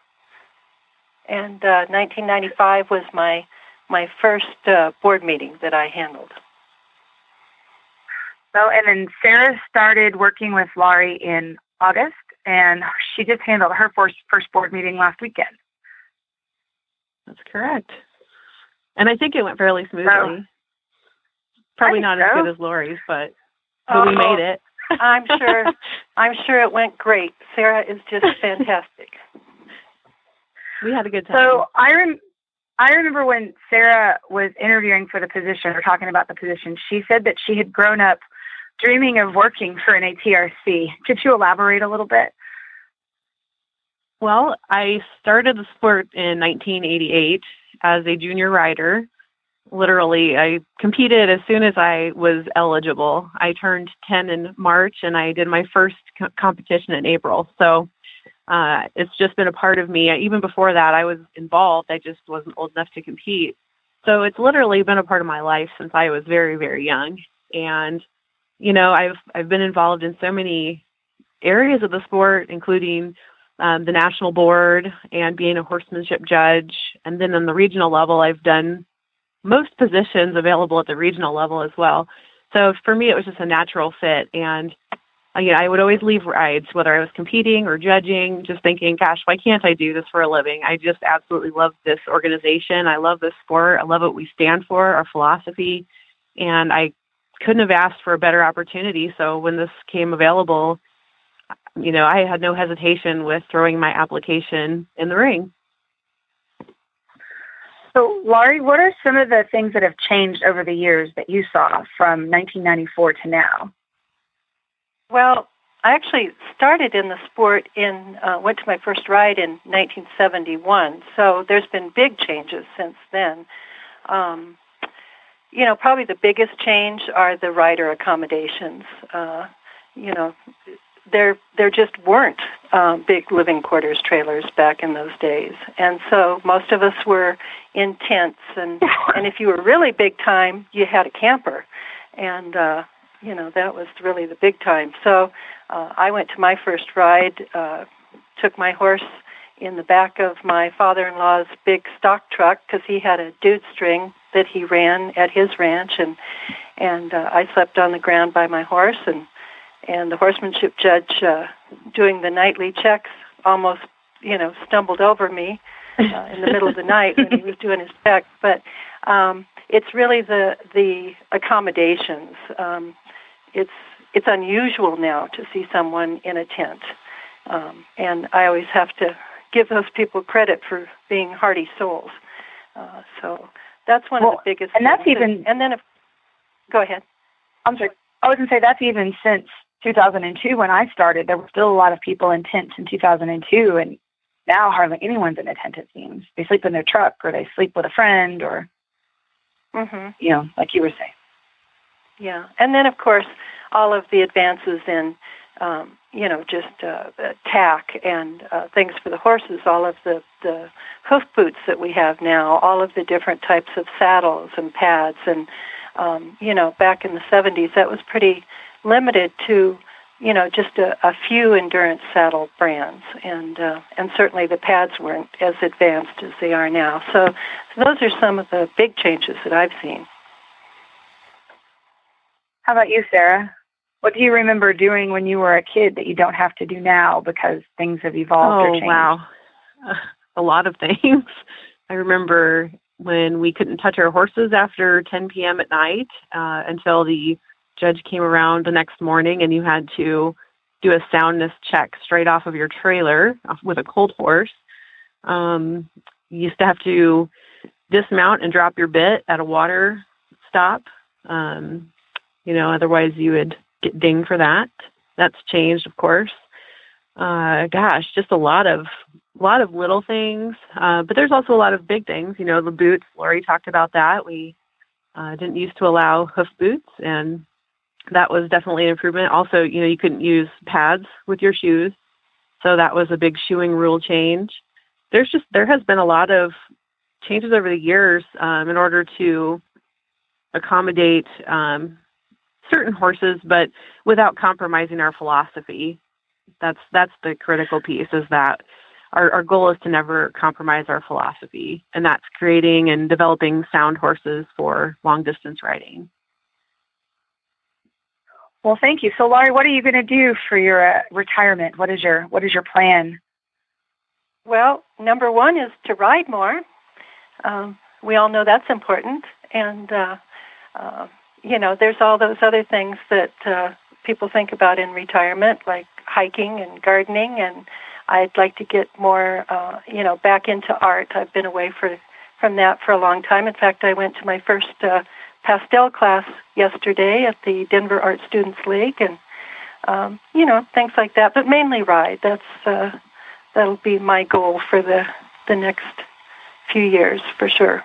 And uh, nineteen ninety-five was my my first uh, board meeting that I handled. So, and then Sarah started working with Laurie in August, and she just handled her first first board meeting last weekend. That's correct. And I think it went fairly smoothly. So, Probably not so. as good as Laurie's, but, but oh, we made it. I'm sure. I'm sure it went great. Sarah is just fantastic. We had a good time. So I rem- I remember when Sarah was interviewing for the position or talking about the position, she said that she had grown up dreaming of working for an A T R C. Could you elaborate a little bit? Well, I started the sport in nineteen eighty-eight as a junior rider. Literally, I competed as soon as I was eligible. I turned ten in March, and I did my first co- competition in April. So Uh, it's just been a part of me. Even before that, I was involved. I just wasn't old enough to compete. So it's literally been a part of my life since I was very, very young. And, you know, I've I've been involved in so many areas of the sport, including um, the national board and being a horsemanship judge. And then on the regional level, I've done most positions available at the regional level as well. So for me, it was just a natural fit. And, uh, you know, I would always leave rides, whether I was competing or judging, just thinking, gosh, why can't I do this for a living? I just absolutely love this organization. I love this sport. I love what we stand for, our philosophy. And I couldn't have asked for a better opportunity. So when this came available, you know, I had no hesitation with throwing my application in the ring. So, Laurie, what are some of the things that have changed over the years that you saw from nineteen ninety-four to now? Well, I actually started in the sport in, uh, went to my first ride in nineteen seventy-one, so there's been big changes since then. Um, you know, probably the biggest change are the rider accommodations. Uh, you know, there there just weren't um, big living quarters trailers back in those days, and so most of us were in tents, and, and if you were really big time, you had a camper, and uh, you know, that was really the big time. So uh, I went to my first ride, uh, took my horse in the back of my father-in-law's big stock truck because he had a dude string that he ran at his ranch, and and uh, I slept on the ground by my horse, and and the horsemanship judge uh, doing the nightly checks almost, you know, stumbled over me uh, in the middle of the night when he was doing his check. But um, it's really the the accommodations. Um, it's it's unusual now to see someone in a tent, um, and I always have to give those people credit for being hardy souls. Uh, so that's one well, of the biggest. And that's things. even. And, and then, if go ahead. I'm sorry. I was going to say that's even since two thousand two when I started. There were still a lot of people in tents in two thousand two, and now hardly anyone's in a tent. It seems they sleep in their truck or they sleep with a friend, or mm-hmm. you know, like you were saying. Yeah, and then of course all of the advances in, um, you know, just uh, tack and uh, things for the horses. All of the the hoof boots that we have now. All of the different types of saddles and pads, and um, you know, back in the seventies, that was pretty limited to, you know, just a, a few endurance saddle brands, and uh, and certainly the pads weren't as advanced as they are now. So, so those are some of the big changes that I've seen. How about you, Sarah? What do you remember doing when you were a kid that you don't have to do now because things have evolved oh, or changed? Oh, wow. Uh, a lot of things. I remember when we couldn't touch our horses after ten p.m. at night uh, until the judge came around the next morning, and you had to do a soundness check straight off of your trailer with a cold horse. Um, you used to have to dismount and drop your bit at a water stop. Um, you know, otherwise you would get dinged for that. That's changed, of course. Uh, gosh, just a lot of a lot of little things. Uh, but there's also a lot of big things. You know, the boots. Laurie talked about that. We uh, didn't used to allow hoof boots, and that was definitely an improvement. Also, you know, you couldn't use pads with your shoes, so that was a big shoeing rule change. There's just there has been a lot of changes over the years um, in order to accommodate um, certain horses, but without compromising our philosophy. That's that's the critical piece, is that our, our goal is to never compromise our philosophy, and that's creating and developing sound horses for long distance riding. Well, thank you. So, Laurie, what are you going to do for your uh, retirement? What is your what is your plan? Well, number one is to ride more. Um, we all know that's important, and uh, uh, you know, there's all those other things that uh, people think about in retirement, like hiking and gardening. And I'd like to get more, uh, you know, back into art. I've been away for from that for a long time. In fact, I went to my first uh, pastel class yesterday at the Denver Art Students League, and um, you know, things like that. But mainly ride. That's uh, that'll be my goal for the the next few years for sure.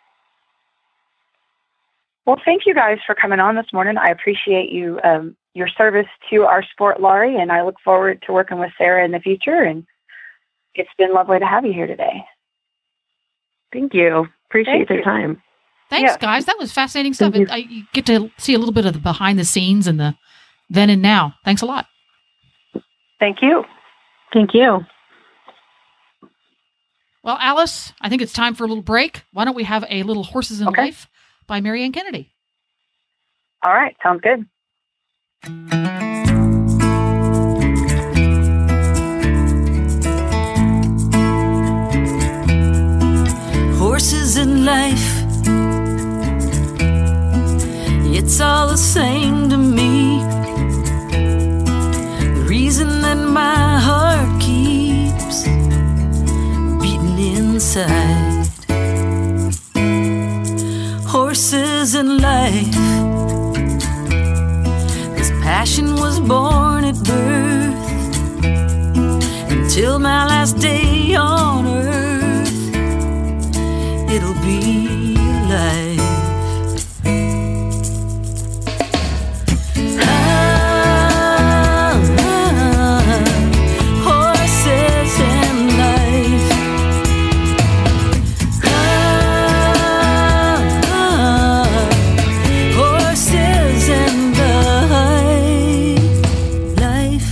Well, thank you guys for coming on this morning. I appreciate you um, your service to our sport, Laurie, and I look forward to working with Sarah in the future. And it's been lovely to have you here today. Thank you. Appreciate Thank your you. time. Thanks, Yeah. guys. That was fascinating stuff. Thank It, I, you get to see a little bit of the behind the scenes and the then and now. Thanks a lot. Thank you. Thank you. Well, Alice, I think it's time for a little break. Why don't we have a little Horses in Okay. Life by Mary Ann Kennedy? All right. Sounds good. Horses in life, it's all the same to me. The reason that my heart keeps beating inside. Horses in life, this passion was born at birth. Until my last day on earth, it'll be life. Ah, ah, horses and life. Ah, ah, horses and life.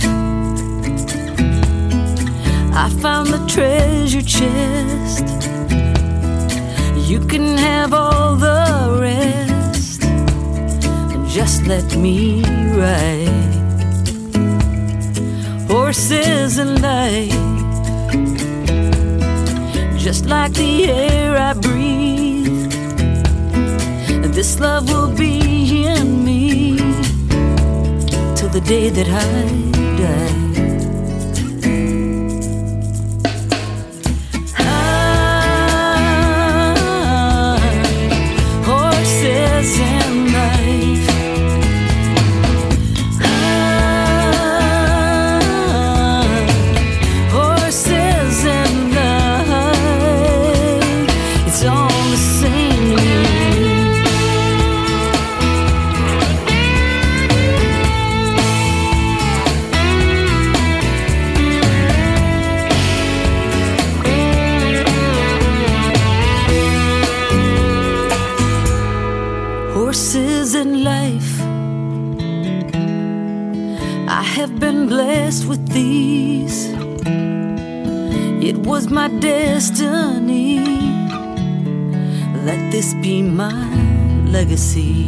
Life. I found the treasure chest. You can have all the rest, and just let me ride. Horses and life, just like the air I breathe. This love will be in me till the day that I die. Horses in life, I have been blessed with these. It was my destiny. Let this be my legacy.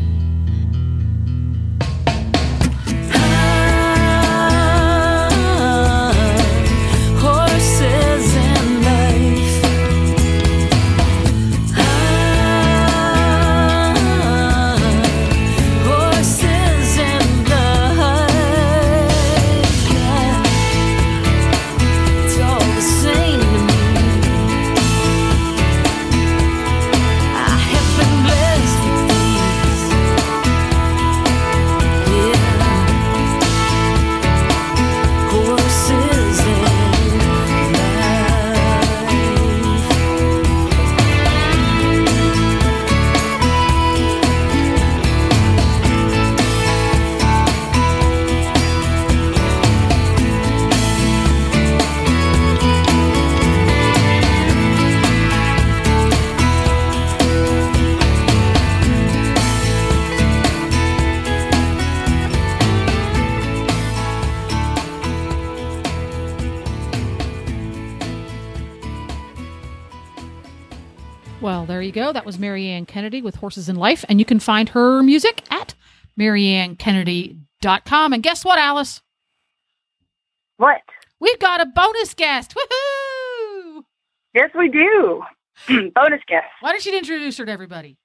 Well, there you go. That was Mary Ann Kennedy with Horses in Life, and you can find her music at mary ann kennedy dot com. And guess what, Alice? What? We've got a bonus guest. Woohoo! Yes, we do. Bonus guest. Why don't you introduce her to everybody?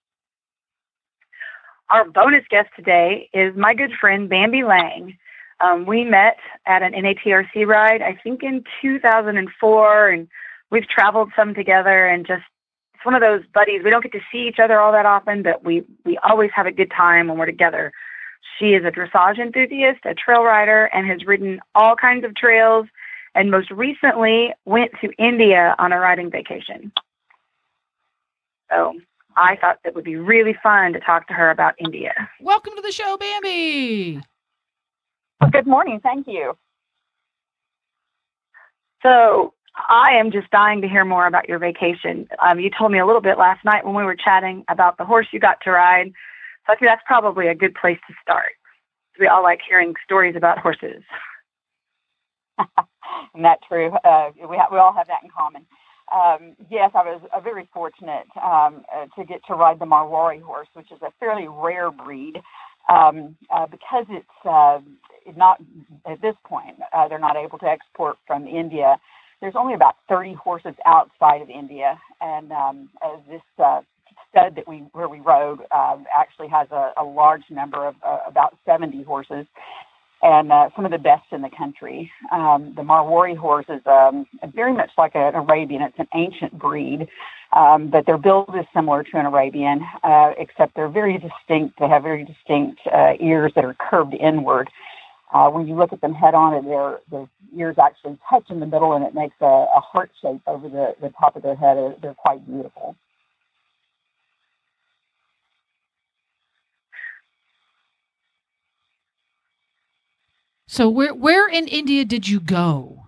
Our bonus guest today is my good friend, Bambi Lang. Um, we met at an N A T R C ride, I think in two thousand four, and we've traveled some together, and just, it's one of those buddies. We don't get to see each other all that often, but we, we always have a good time when we're together. She is a dressage enthusiast, a trail rider, and has ridden all kinds of trails, and most recently went to India on a riding vacation. So I thought it would be really fun to talk to her about India. Welcome to the show, Bambi. Well, good morning. Thank you. So I am just dying to hear more about your vacation. Um, you told me a little bit last night when we were chatting about the horse you got to ride. So I think that's probably a good place to start. We all like hearing stories about horses. Isn't that true? Uh, we, ha- we all have that in common. Um, yes, I was uh, very fortunate um, uh, to get to ride the Marwari horse, which is a fairly rare breed. Um, uh, because it's uh, not, at this point, uh, they're not able to export from India. There's only about thirty horses outside of India, and um, uh, this uh, stud that we where we rode uh, actually has a, a large number of uh, about seventy horses, and uh, some of the best in the country. Um, the Marwari horse is um, very much like an Arabian. It's an ancient breed, um, but their build is similar to an Arabian, uh, except they're very distinct. They have very distinct uh, ears that are curved inward. Uh, when you look at them head on, their, their ears actually touch in the middle, and it makes a, a heart shape over the, the top of their head. They're quite beautiful. So where where in India did you go?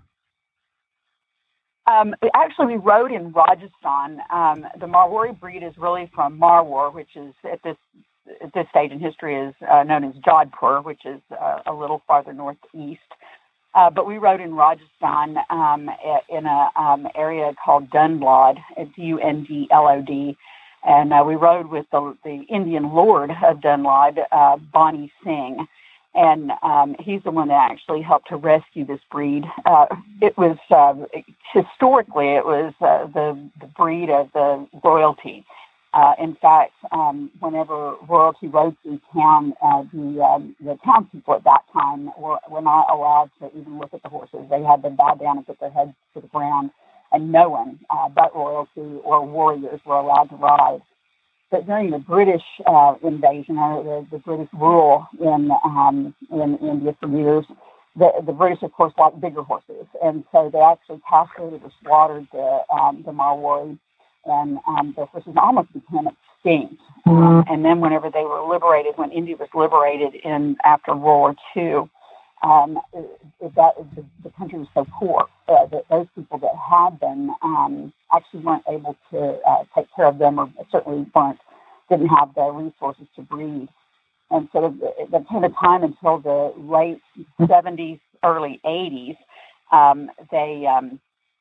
Um, actually, we rode in Rajasthan. Um, the Marwari breed is really from Marwar, which is at this at this stage in history is uh, known as Jodhpur, which is uh, a little farther northeast. Uh, but we rode in Rajasthan um, in a um, area called Dunlod, it's D U N D L O D, and uh, we rode with the, the Indian lord of Dunlod, uh, Bani Singh. And um, he's the one that actually helped to rescue this breed. Uh, it was, uh, historically, it was uh, the, the breed of the royalty. Uh, in fact, um, whenever royalty rode through town, uh, the, um, the townspeople at that time were, were not allowed to even look at the horses. They had to bow down and put their heads to the ground, and no one uh, but royalty or warriors were allowed to ride. But during the British uh, invasion, or the, the British rule in um, in India for years, the, the British, of course, liked bigger horses, and so they actually castrated or slaughtered the um, the Marwari, and um, the horses almost became extinct. Mm-hmm. Um, and then, whenever they were liberated, when India was liberated in after World War Two, um, it, it, that the, the country was so poor uh, that those people that had them um, actually weren't able to uh, take care of them, or certainly weren't didn't have the resources to breed. And so there came a time until the late seventies, early eighties, um, they um,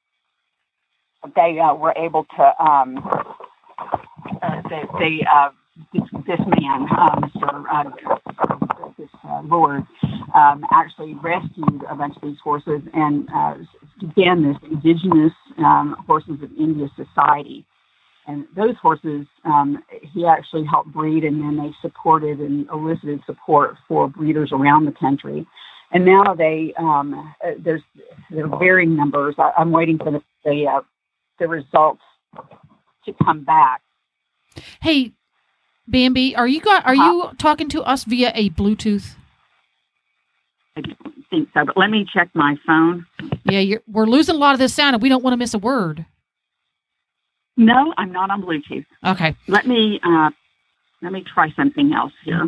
they uh, were able to um, uh, they, they uh, this, this man, uh, Mister Uh, this uh, Lord, um, actually rescued a bunch of these horses and uh, began this Indigenous um, Horses of India Society. And those horses, um, he actually helped breed, and then they supported and elicited support for breeders around the country. And now they, um, there's there are varying numbers. I, I'm waiting for the the, uh, the results to come back. Hey, Bambi, are you got, are uh-huh. you talking to us via a Bluetooth? I don't think so, but let me check my phone. Yeah, you're, we're losing a lot of this sound, and we don't want to miss a word. No, I'm not on Bluetooth. Okay. Let me uh, let me try something else here.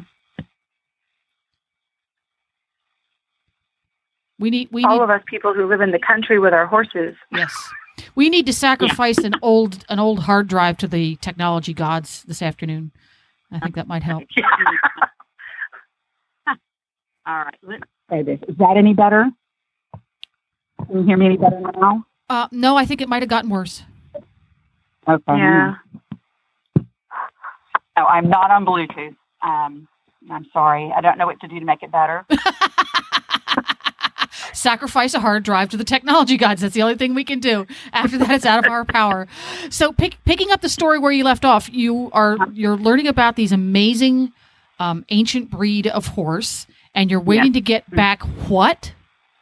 We need we all need, of us people who live in the country with our horses. Yes, we need to sacrifice yeah. an old an old hard drive to the technology gods this afternoon. I think that might help. All right. Let's say this. Is that any better? Can you hear me any better now? Uh, no, I think it might have gotten worse. Okay. Yeah. No, I'm not on Bluetooth. Um, I'm sorry. I don't know what to do to make it better. Sacrifice a hard drive to the technology gods. That's the only thing we can do. After that, it's out of our power. So, pick, picking up the story where you left off, you are you're learning about these amazing um, ancient breed of horse, and you're waiting yeah. to get back what?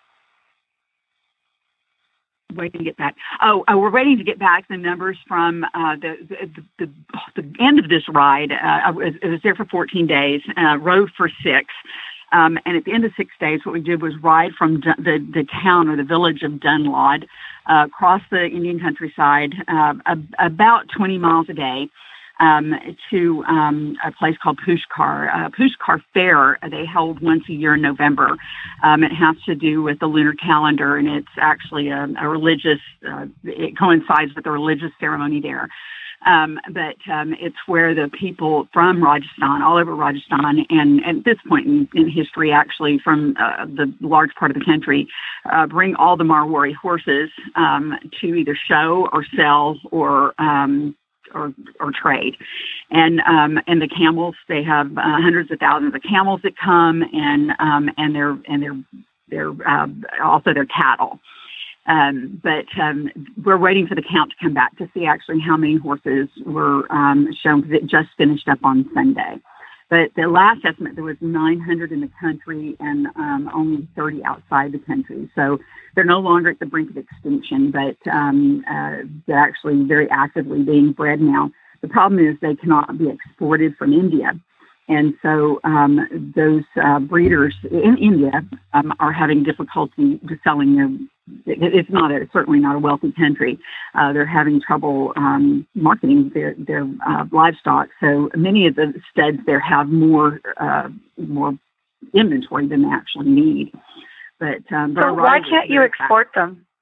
Waiting to get back. Oh, oh, we're waiting to get back the numbers from uh, the, the, the the end of this ride. Uh, I was, I was there for fourteen days, uh, rode for six. Um, and at the end of six days, what we did was ride from Dun- the, the town or the village of Dunlod, uh, across the Indian countryside, uh, ab- about twenty miles a day. um, to um, a place called Pushkar. Uh, Pushkar Fair, they hold once a year in November. Um, it has to do with the lunar calendar, and it's actually a, a religious, uh, it coincides with a religious ceremony there. Um, but um, it's where the people from Rajasthan, all over Rajasthan, and, and at this point in, in history, actually from uh, the large part of the country, uh, bring all the Marwari horses um, to either show or sell or um, or, or trade. And um, and the camels, they have uh, hundreds of thousands of camels that come, and um, and they're and they're they're uh, also their cattle. Um, but um, we're waiting for the count to come back to see actually how many horses were um, shown, because it just finished up on Sunday. But the last estimate, there was nine hundred in the country and um, only thirty outside the country. So they're no longer at the brink of extinction, but um, uh, they're actually very actively being bred now. The problem is they cannot be exported from India. And so um, those uh, breeders in India um, are having difficulty selling their. It's not a, certainly not a wealthy country. Uh, they're having trouble um, marketing their their uh, livestock. So many of the studs there have more uh, more inventory than they actually need. But um, so why can't you export back. them?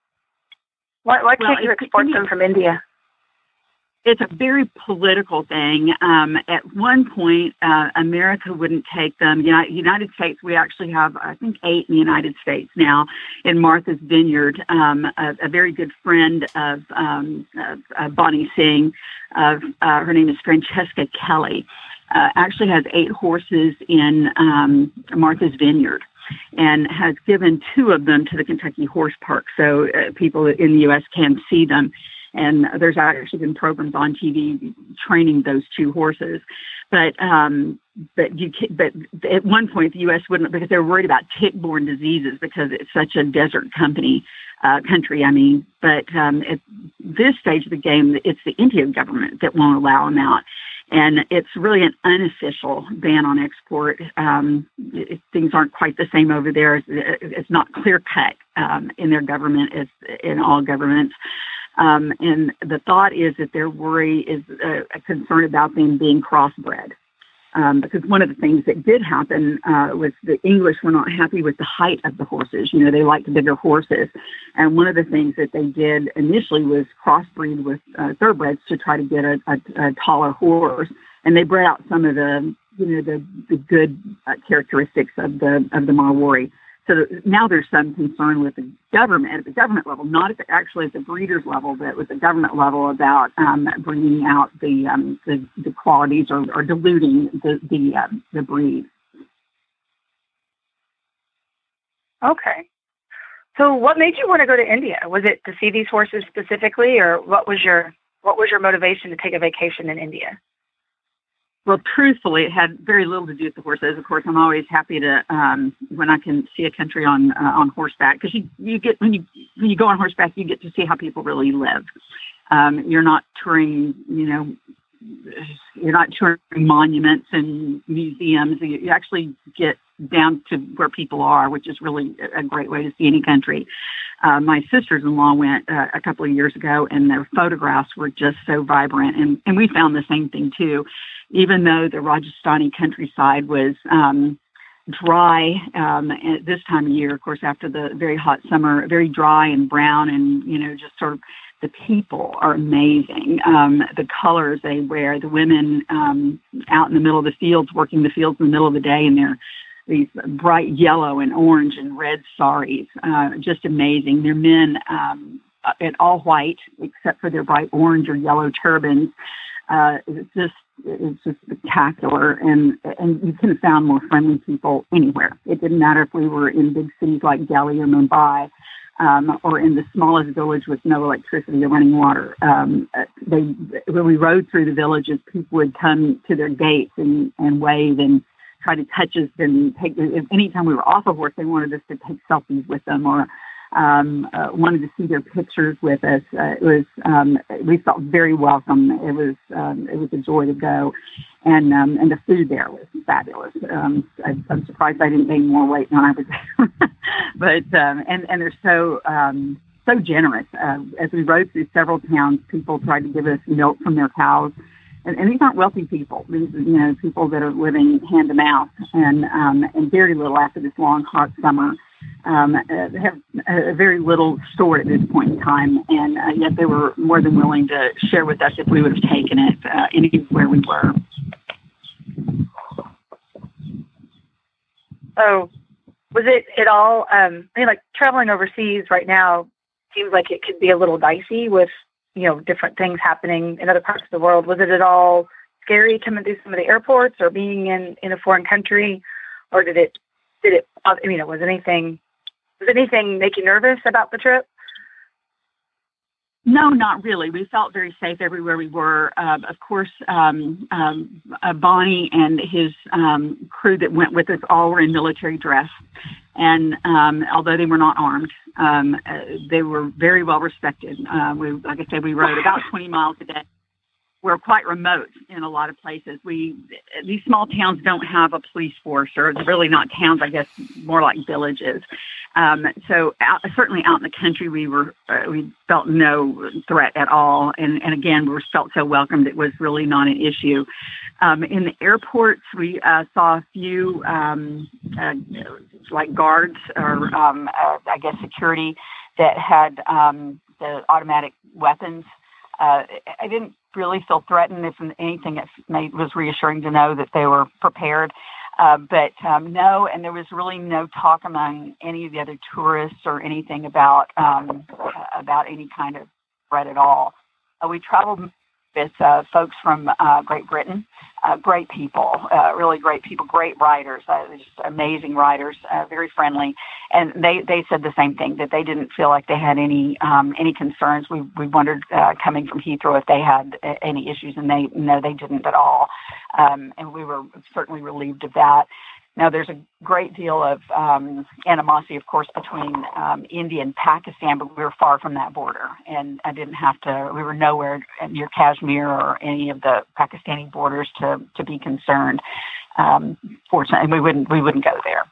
Why why can't well, you export them from India? It's a very political thing. Um, at one point, uh, America wouldn't take them. United, United States, we actually have, I think, eight in the United States now in Martha's Vineyard. Um, a, a very good friend of, um, of, of Bonnie Singh, of, uh, her name is Francesca Kelly, uh, actually has eight horses in um, Martha's Vineyard, and has given two of them to the Kentucky Horse Park, so uh, people in the U S can see them. And there's actually been programs on T V training those two horses. But um, but you but at one point the U S wouldn't, because they were worried about tick-borne diseases because it's such a desert company uh, country. I mean, but um, at this stage of the game, it's the Indian government that won't allow them out. And it's really an unofficial ban on export. Um, it, things aren't quite the same over there. It's, it's not clear-cut um, in their government as in all governments. Um, and the thought is that their worry is uh, a concern about them being crossbred. Um, because one of the things that did happen uh, was the English were not happy with the height of the horses. You know, they liked bigger horses. And one of the things that they did initially was crossbreed with uh, thoroughbreds to try to get a, a, a taller horse. And they bred out some of the, you know, the, the good uh, characteristics of the of the Marwari. So now there's some concern with the government, at the government level, not at the, actually at the breeders level, but with the government level about um, bringing out the, um, the the qualities or, or diluting the the, um, the breed. Okay. So what made you want to go to India? Was it to see these horses specifically, or what was your what was your motivation to take a vacation in India? Well, truthfully, it had very little to do with the horses. Of course, I'm always happy to um, when I can see a country on uh, on horseback, because you you get when you when you go on horseback, you get to see how people really live. Um, you're not touring, you know, you're not touring monuments and museums. You, you actually get down to where people are, which is really a great way to see any country. Uh, my sisters-in-law went uh, a couple of years ago, and their photographs were just so vibrant, and and we found the same thing too. Even though the Rajasthani countryside was um, dry um, at this time of year, of course, after the very hot summer, very dry and brown, and, you know, just sort of the people are amazing. Um, the colors they wear, the women um, out in the middle of the fields, working the fields in the middle of the day in their these bright yellow and orange and red saris, uh, just amazing. Their men um, in all white, except for their bright orange or yellow turbans. Uh, it's just it's just spectacular, and and you could have found more friendly people anywhere. It didn't matter if we were in big cities like Delhi or Mumbai, um, or in the smallest village with no electricity or running water. Um, they when we rode through the villages, people would come to their gates and, and wave and try to touch us and take. Anytime we were off a horse, they wanted us to take selfies with them or. Um, uh, wanted to see their pictures with us. Uh, it was um, we felt very welcome. It was um, it was a joy to go, and um, and the food there was fabulous. Um, I, I'm surprised I didn't gain more weight when I was there. but um, and and they're so um, so generous. Uh, as we rode through several towns, people tried to give us milk from their cows and, and these aren't wealthy people. These are, you know, people that are living hand to mouth, and um, and very little after this long hot summer. Um, uh, they have uh, very little stored at this point in time, and uh, yet they were more than willing to share with us if we would have taken it uh, anywhere we were. Oh, was it at all? Um, I mean, like traveling overseas right now seems like it could be a little dicey with, you know, different things happening in other parts of the world. Was it at all scary coming through some of the airports or being in, in a foreign country, or did it? Did it? I mean, was anything? Was anything make you nervous about the trip? No, not really. We felt very safe everywhere we were. Uh, of course, um, um, uh, Bonnie and his um, crew that went with us all were in military dress. And um, although they were not armed, um, uh, they were very well respected. Uh, we, like I said, we rode about twenty miles a day. We're quite remote in a lot of places. We these small towns don't have a police force, or it's really not towns, I guess, more like villages. Um, so out, certainly out in the country, we were uh, we felt no threat at all, and, and again, we were felt so welcomed. It was really not an issue. Um, in the airports, we uh, saw a few um, uh, like guards or um, uh, I guess security that had um, the automatic weapons. Uh, I didn't really feel threatened. If anything, it made, was reassuring to know that they were prepared. Uh, but um, no, and there was really no talk among any of the other tourists or anything about um, about any kind of threat at all. Uh, we traveled with uh, folks from uh, Great Britain, uh, great people, uh, really great people, great writers, uh, just amazing writers, uh, very friendly. And they, they said the same thing, that they didn't feel like they had any um, any concerns. We we wondered uh, coming from Heathrow if they had uh, any issues, and they no, they didn't at all. Um, and we were certainly relieved of that. Now, there's a great deal of um, animosity, of course, between um, India and Pakistan, but we were far from that border, and I didn't have to. We were nowhere near Kashmir or any of the Pakistani borders to to be concerned. Um, fortunately, we wouldn't we wouldn't go there.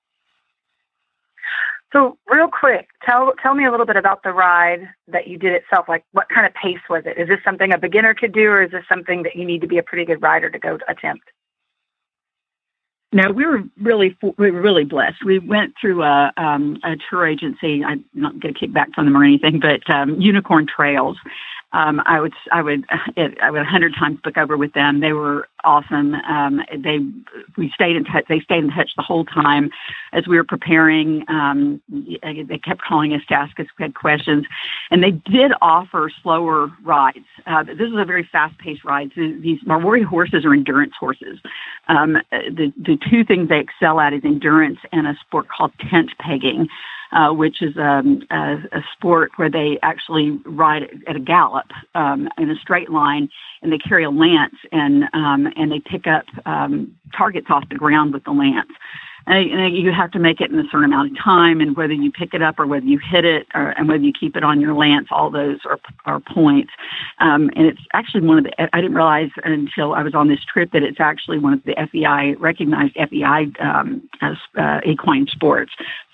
So, real quick, tell tell me a little bit about the ride that you did itself. Like, what kind of pace was it? Is this something a beginner could do, or is this something that you need to be a pretty good rider to go to attempt? No, we were really we were really blessed. We went through a, um, a tour agency. I'm not going to kick back from them or anything, but um, Unicorn Trails. Um, I would I would it, I would a hundred times book over with them. They were awesome. Um, they we stayed in touch. They stayed in touch the whole time as we were preparing. Um, they kept calling us to ask us questions, and they did offer slower rides. Uh, this is a very fast-paced ride. These Marwari horses are endurance horses. Um, the the two things they excel at is endurance and a sport called tent pegging. Uh, which is um, a, a sport where they actually ride at a gallop um, in a straight line, and they carry a lance, and um, and they pick up um, targets off the ground with the lance. And, and you have to make it in a certain amount of time, and whether you pick it up or whether you hit it, or, and whether you keep it on your lance, all those are, are points. Um, and it's actually one of the, I didn't realize until I was on this trip that it's actually one of the F E I, recognized F E I um, as uh, equine sports.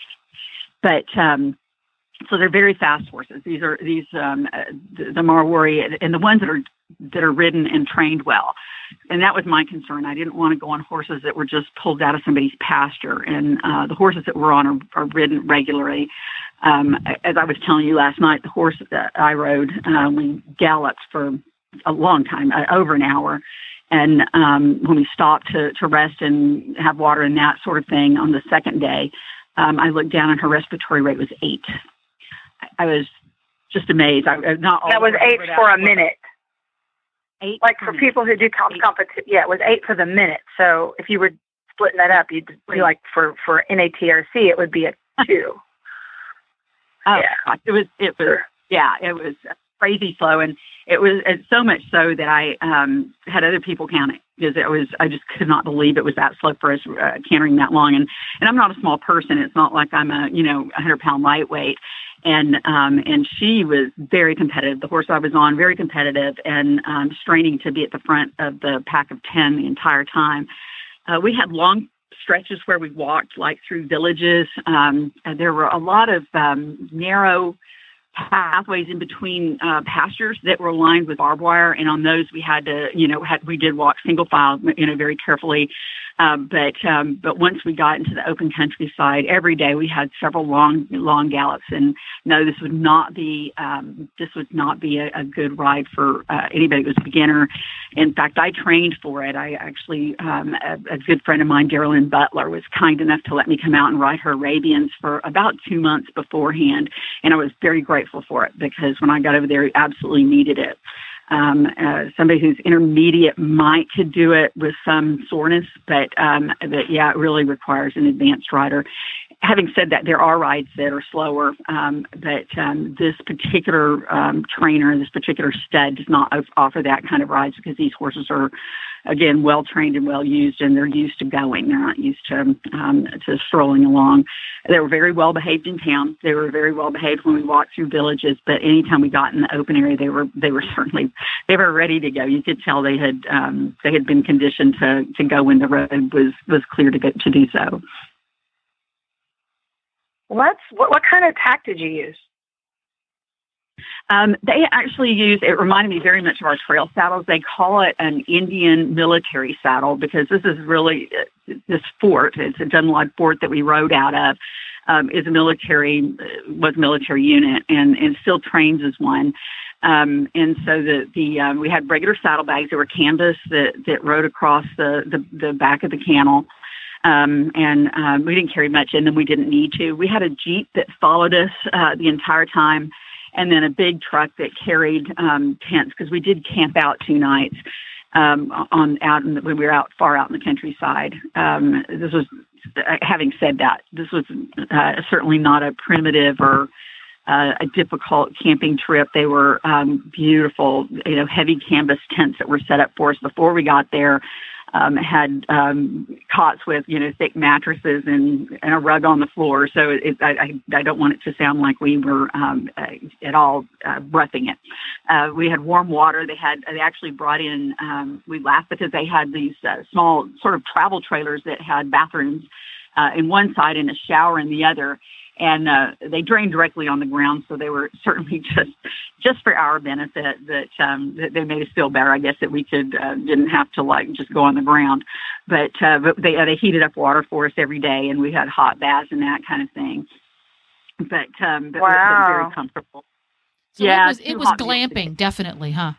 But um, so they're very fast horses. These are these um, uh, the, the Marwari, and the ones that are that are ridden and trained well. And that was my concern. I didn't want to go on horses that were just pulled out of somebody's pasture. And uh, the horses that we're on are, are ridden regularly. Um, as I was telling you last night, the horse that I rode, uh, we galloped for a long time, uh, over an hour. And um, when we stopped to, to rest and have water and that sort of thing on the second day, Um, I looked down and her respiratory rate was eight. I was just amazed. I, not all that was eight for a minute. Eight, like for people who do comp competition. Yeah, it was eight for the minute. So if you were splitting that up, you'd be like for for N A T R C, it would be a two. Oh, yeah. it was. It was. Sure. Yeah, it was crazy slow, and it was it's so much so that I um, had other people count it. Because it was, I just could not believe it was that slow for us uh, cantering that long. And, and I'm not a small person. It's not like I'm a, you know, a hundred pound lightweight. And, um, and she was very competitive. The horse I was on, very competitive, and um, straining to be at the front of the pack of ten the entire time. Uh, we had long stretches where we walked like through villages. Um, and there were a lot of um, narrow pathways in between uh, pastures that were lined with barbed wire, and on those we had to, you know, had, we did walk single file, you know, very carefully. Um, but um, but once we got into the open countryside, every day we had several long long gallops. And no, this would not be um, this would not be a, a good ride for uh, anybody who was a beginner. In fact, I trained for it. I actually um, a, a good friend of mine, Darylyn Butler, was kind enough to let me come out and ride her Arabians for about two months beforehand, and I was very grateful for it because when I got over there, I absolutely needed it. Um, uh, somebody who's intermediate might could do it with some soreness, but, um, but yeah, it really requires an advanced rider. Having said that, there are rides that are slower, um, but um, this particular um, trainer, this particular stud does not offer that kind of rides because these horses are, again, well trained and well used, and they're used to going. They're not used to um, to strolling along. They were very well behaved in town. They were very well behaved when we walked through villages. But anytime we got in the open area, they were they were certainly they were ready to go. You could tell they had um, they had been conditioned to to go when the road was was clear to go, to do so. Let's, what, what kind of tack did you use? Um, they actually use, it reminded me very much of our trail saddles. They call it an Indian military saddle because this is really, uh, this fort, it's a Dunlod fort that we rode out of, um, is a military, was a military unit and, and still trains as one. Um, and so the, the, um, we had regular saddlebags that were canvas that, that rode across the, the, the back of the camel. Um, and um, we didn't carry much in them. We didn't need to. We had a Jeep that followed us uh, the entire time, and then a big truck that carried um, tents because we did camp out two nights um, on out in the, when we were out far out in the countryside. Um, this was, uh, having said that, this was uh, certainly not a primitive or uh, a difficult camping trip. They were um, beautiful, you know, heavy canvas tents that were set up for us before we got there. Um, had um, cots with, you know, thick mattresses and, and a rug on the floor. So it, I, I, I don't want it to sound like we were um, uh, at all uh, roughing it. Uh, we had warm water. They had, they actually brought in, um, we laughed because they had these uh, small sort of travel trailers that had bathrooms uh, in one side and a shower in the other. And uh, they drained directly on the ground, so they were certainly just just for our benefit that, um, that they made us feel better. I guess that we could uh, didn't have to like just go on the ground, but uh, but they uh, they heated up water for us every day, and we had hot baths and that kind of thing. But um, but wow, it was very comfortable. So yeah, it was it was glamping, definitely, huh?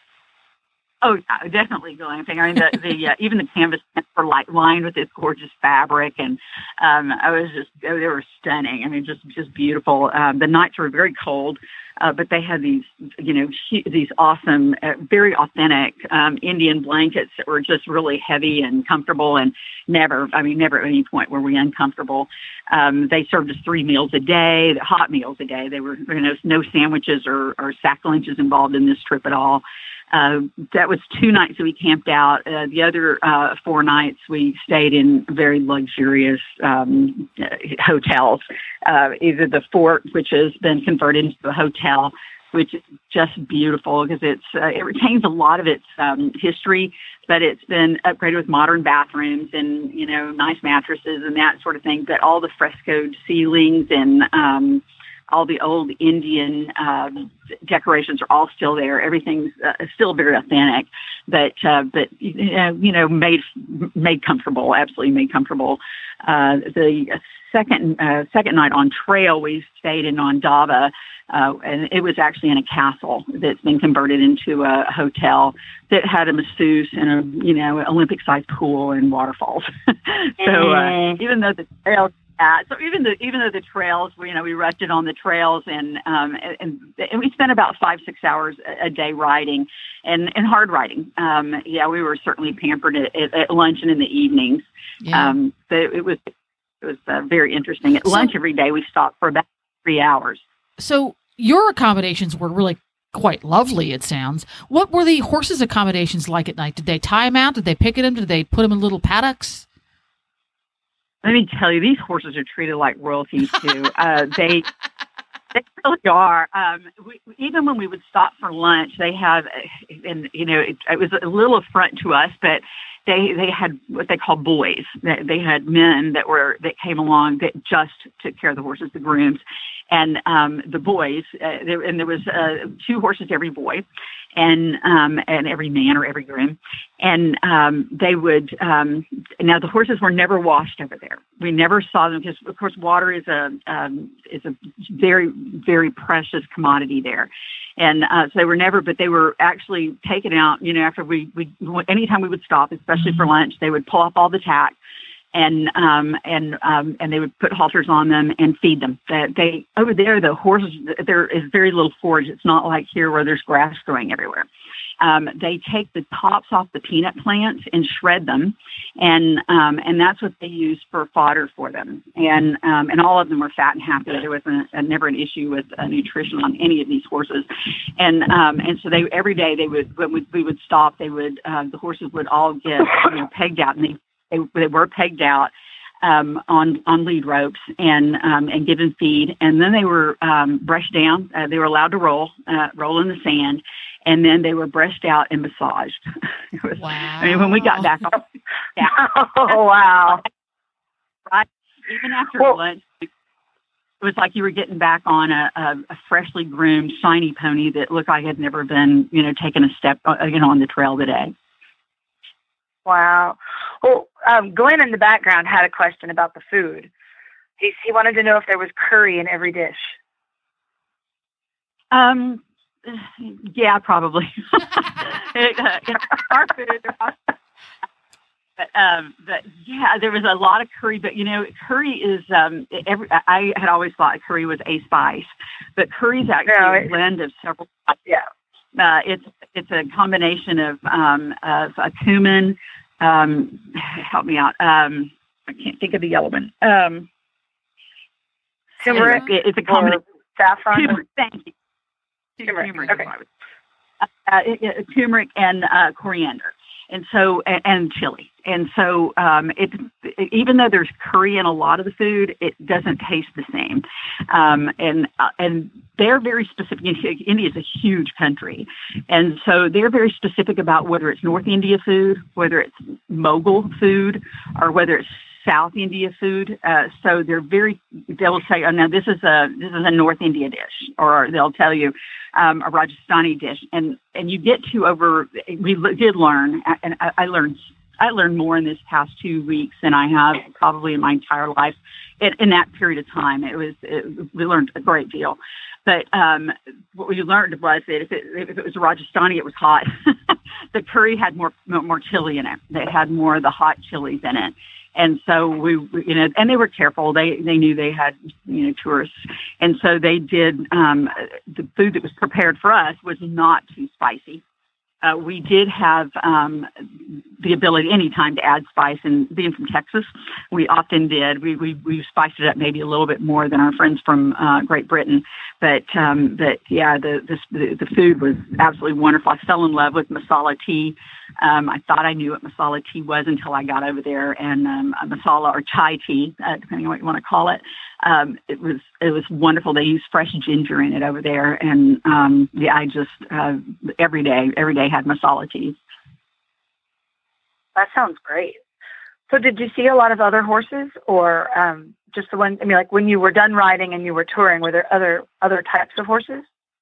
Oh, yeah, definitely glamping. I mean, the, the uh, even the canvas tents were like lined with this gorgeous fabric, and um, I was just they were stunning. I mean, just just beautiful. Um, the nights were very cold, uh, but they had these, you know, these awesome, uh, very authentic um, Indian blankets that were just really heavy and comfortable, and never, I mean, never at any point were we uncomfortable. Um, they served us three meals a day, hot meals a day. They were, you know, no sandwiches or, or sack lunches involved in this trip at all. Uh, that was two nights that we camped out. Uh, the other uh, four nights we stayed in very luxurious um, hotels. Uh, either the fort, which has been converted into a hotel, which is just beautiful because it's uh, it retains a lot of its um, history, but it's been upgraded with modern bathrooms and, you know, nice mattresses and that sort of thing. But all the frescoed ceilings and um, all the old Indian um, decorations are all still there. Everything's uh, still very authentic, but uh, but you know, made made comfortable. Absolutely made comfortable. Uh, the second uh, second night on trail, we stayed in Ondava, uh, and it was actually in a castle that's been converted into a hotel that had a masseuse and a you know Olympic-sized pool and waterfalls. so uh, even though the trail Uh, so even the even though the trails, you know, we rested on the trails and um, and, and we spent about five six hours a, a day riding, and, and hard riding. Um, yeah, we were certainly pampered at, at, at lunch and in the evenings. Yeah. Um, but it, it was it was uh, very interesting. At so, lunch every day, we stopped for about three hours. So your accommodations were really quite lovely. It sounds. What were the horses' accommodations like at night? Did they tie them out? Did they picket them? Did they put them in little paddocks? Let me tell you, these horses are treated like royalty too. uh, they they really are. Um, we, even when we would stop for lunch, they have, and you know, it, it was a little affront to us, but they they had what they call boys. They, they had men that were that came along that just took care of the horses, the grooms, and um, the boys, uh, there, and there was uh, two horses every boy, and um, and every man or every groom, and um, they would. Um, now the horses were never washed over there. We never saw them because, of course, water is a um, is a very very precious commodity there, and uh, so they were never. But they were actually taken out. You know, after we we anytime we would stop, especially for lunch, they would pull off all the tack. And um, and um, and they would put halters on them and feed them. They, they over there, the horses, there is very little forage. It's not like here where there's grass growing everywhere. Um, they take the tops off the peanut plants and shred them, and um, and that's what they use for fodder for them. And um, and all of them were fat and happy. There was a, a, never an issue with uh, nutrition on any of these horses. And um, and so they every day they would when we, we would stop, they would uh, the horses would all get you know, pegged out, and they. They, they were pegged out um, on on lead ropes and um, and given feed, and then they were um, brushed down. Uh, they were allowed to roll uh, roll in the sand, and then they were brushed out and massaged. It was, wow! I mean, when we got back, yeah. Oh wow! Right, even after well, lunch, it was like you were getting back on a, a, a freshly groomed, shiny pony that looked like it had never been, you know, taken a step, uh, you know, on the trail today. Wow. Well, um, Glenn in the background had a question about the food. He he wanted to know if there was curry in every dish. Um, yeah, probably. it, uh, in our food, but um, but yeah, there was a lot of curry. But you know, curry is um, every. I had always thought curry was a spice, but curry is actually no, it, a blend of several. Yeah. Uh, it's it's a combination of um, of a cumin. Um, help me out. Um, I can't think of the yellow one. Um, turmeric. It, it's a combination. Saffron. Turmeric. Thank you. Turmeric. Turmeric. Okay. Uh, uh, it, it, turmeric and uh, coriander, and so and, and chili, and so um, it, it even though there's curry in a lot of the food, it doesn't taste the same, um, and uh, and they're very specific. India is a huge country, and so they're very specific about whether it's North India food, whether it's Mughal food, or whether it's South India food. Uh, so they're very. They'll say, "Oh, now this is a this is a North India dish," or they'll tell you um, a Rajasthani dish, and and you get to over. We did learn, and I, I learned. I learned more in this past two weeks than I have probably in my entire life. In, in that period of time, it was it, we learned a great deal. But um, what we learned was that if it, if it was Rajasthani, it was hot. The curry had more more chili in it. It had more of the hot chilies in it. And so we, we, you know, and they were careful. They they knew they had, you know, tourists, and so they did. Um, the food that was prepared for us was not too spicy. Uh, we did have um, the ability anytime to add spice, and being from Texas, we often did. We, we we spiced it up maybe a little bit more than our friends from uh, Great Britain, but um, but yeah, the, the the food was absolutely wonderful. I fell in love with masala tea. Um, I thought I knew what masala tea was until I got over there, and um, masala or chai tea, uh, depending on what you want to call it. Um, it was it was wonderful. They use fresh ginger in it over there, and um, yeah, I just uh, every day every day had masala tea. That sounds great. So, did you see a lot of other horses, or um, just the one? I mean, like when you were done riding and you were touring, were there other other types of horses?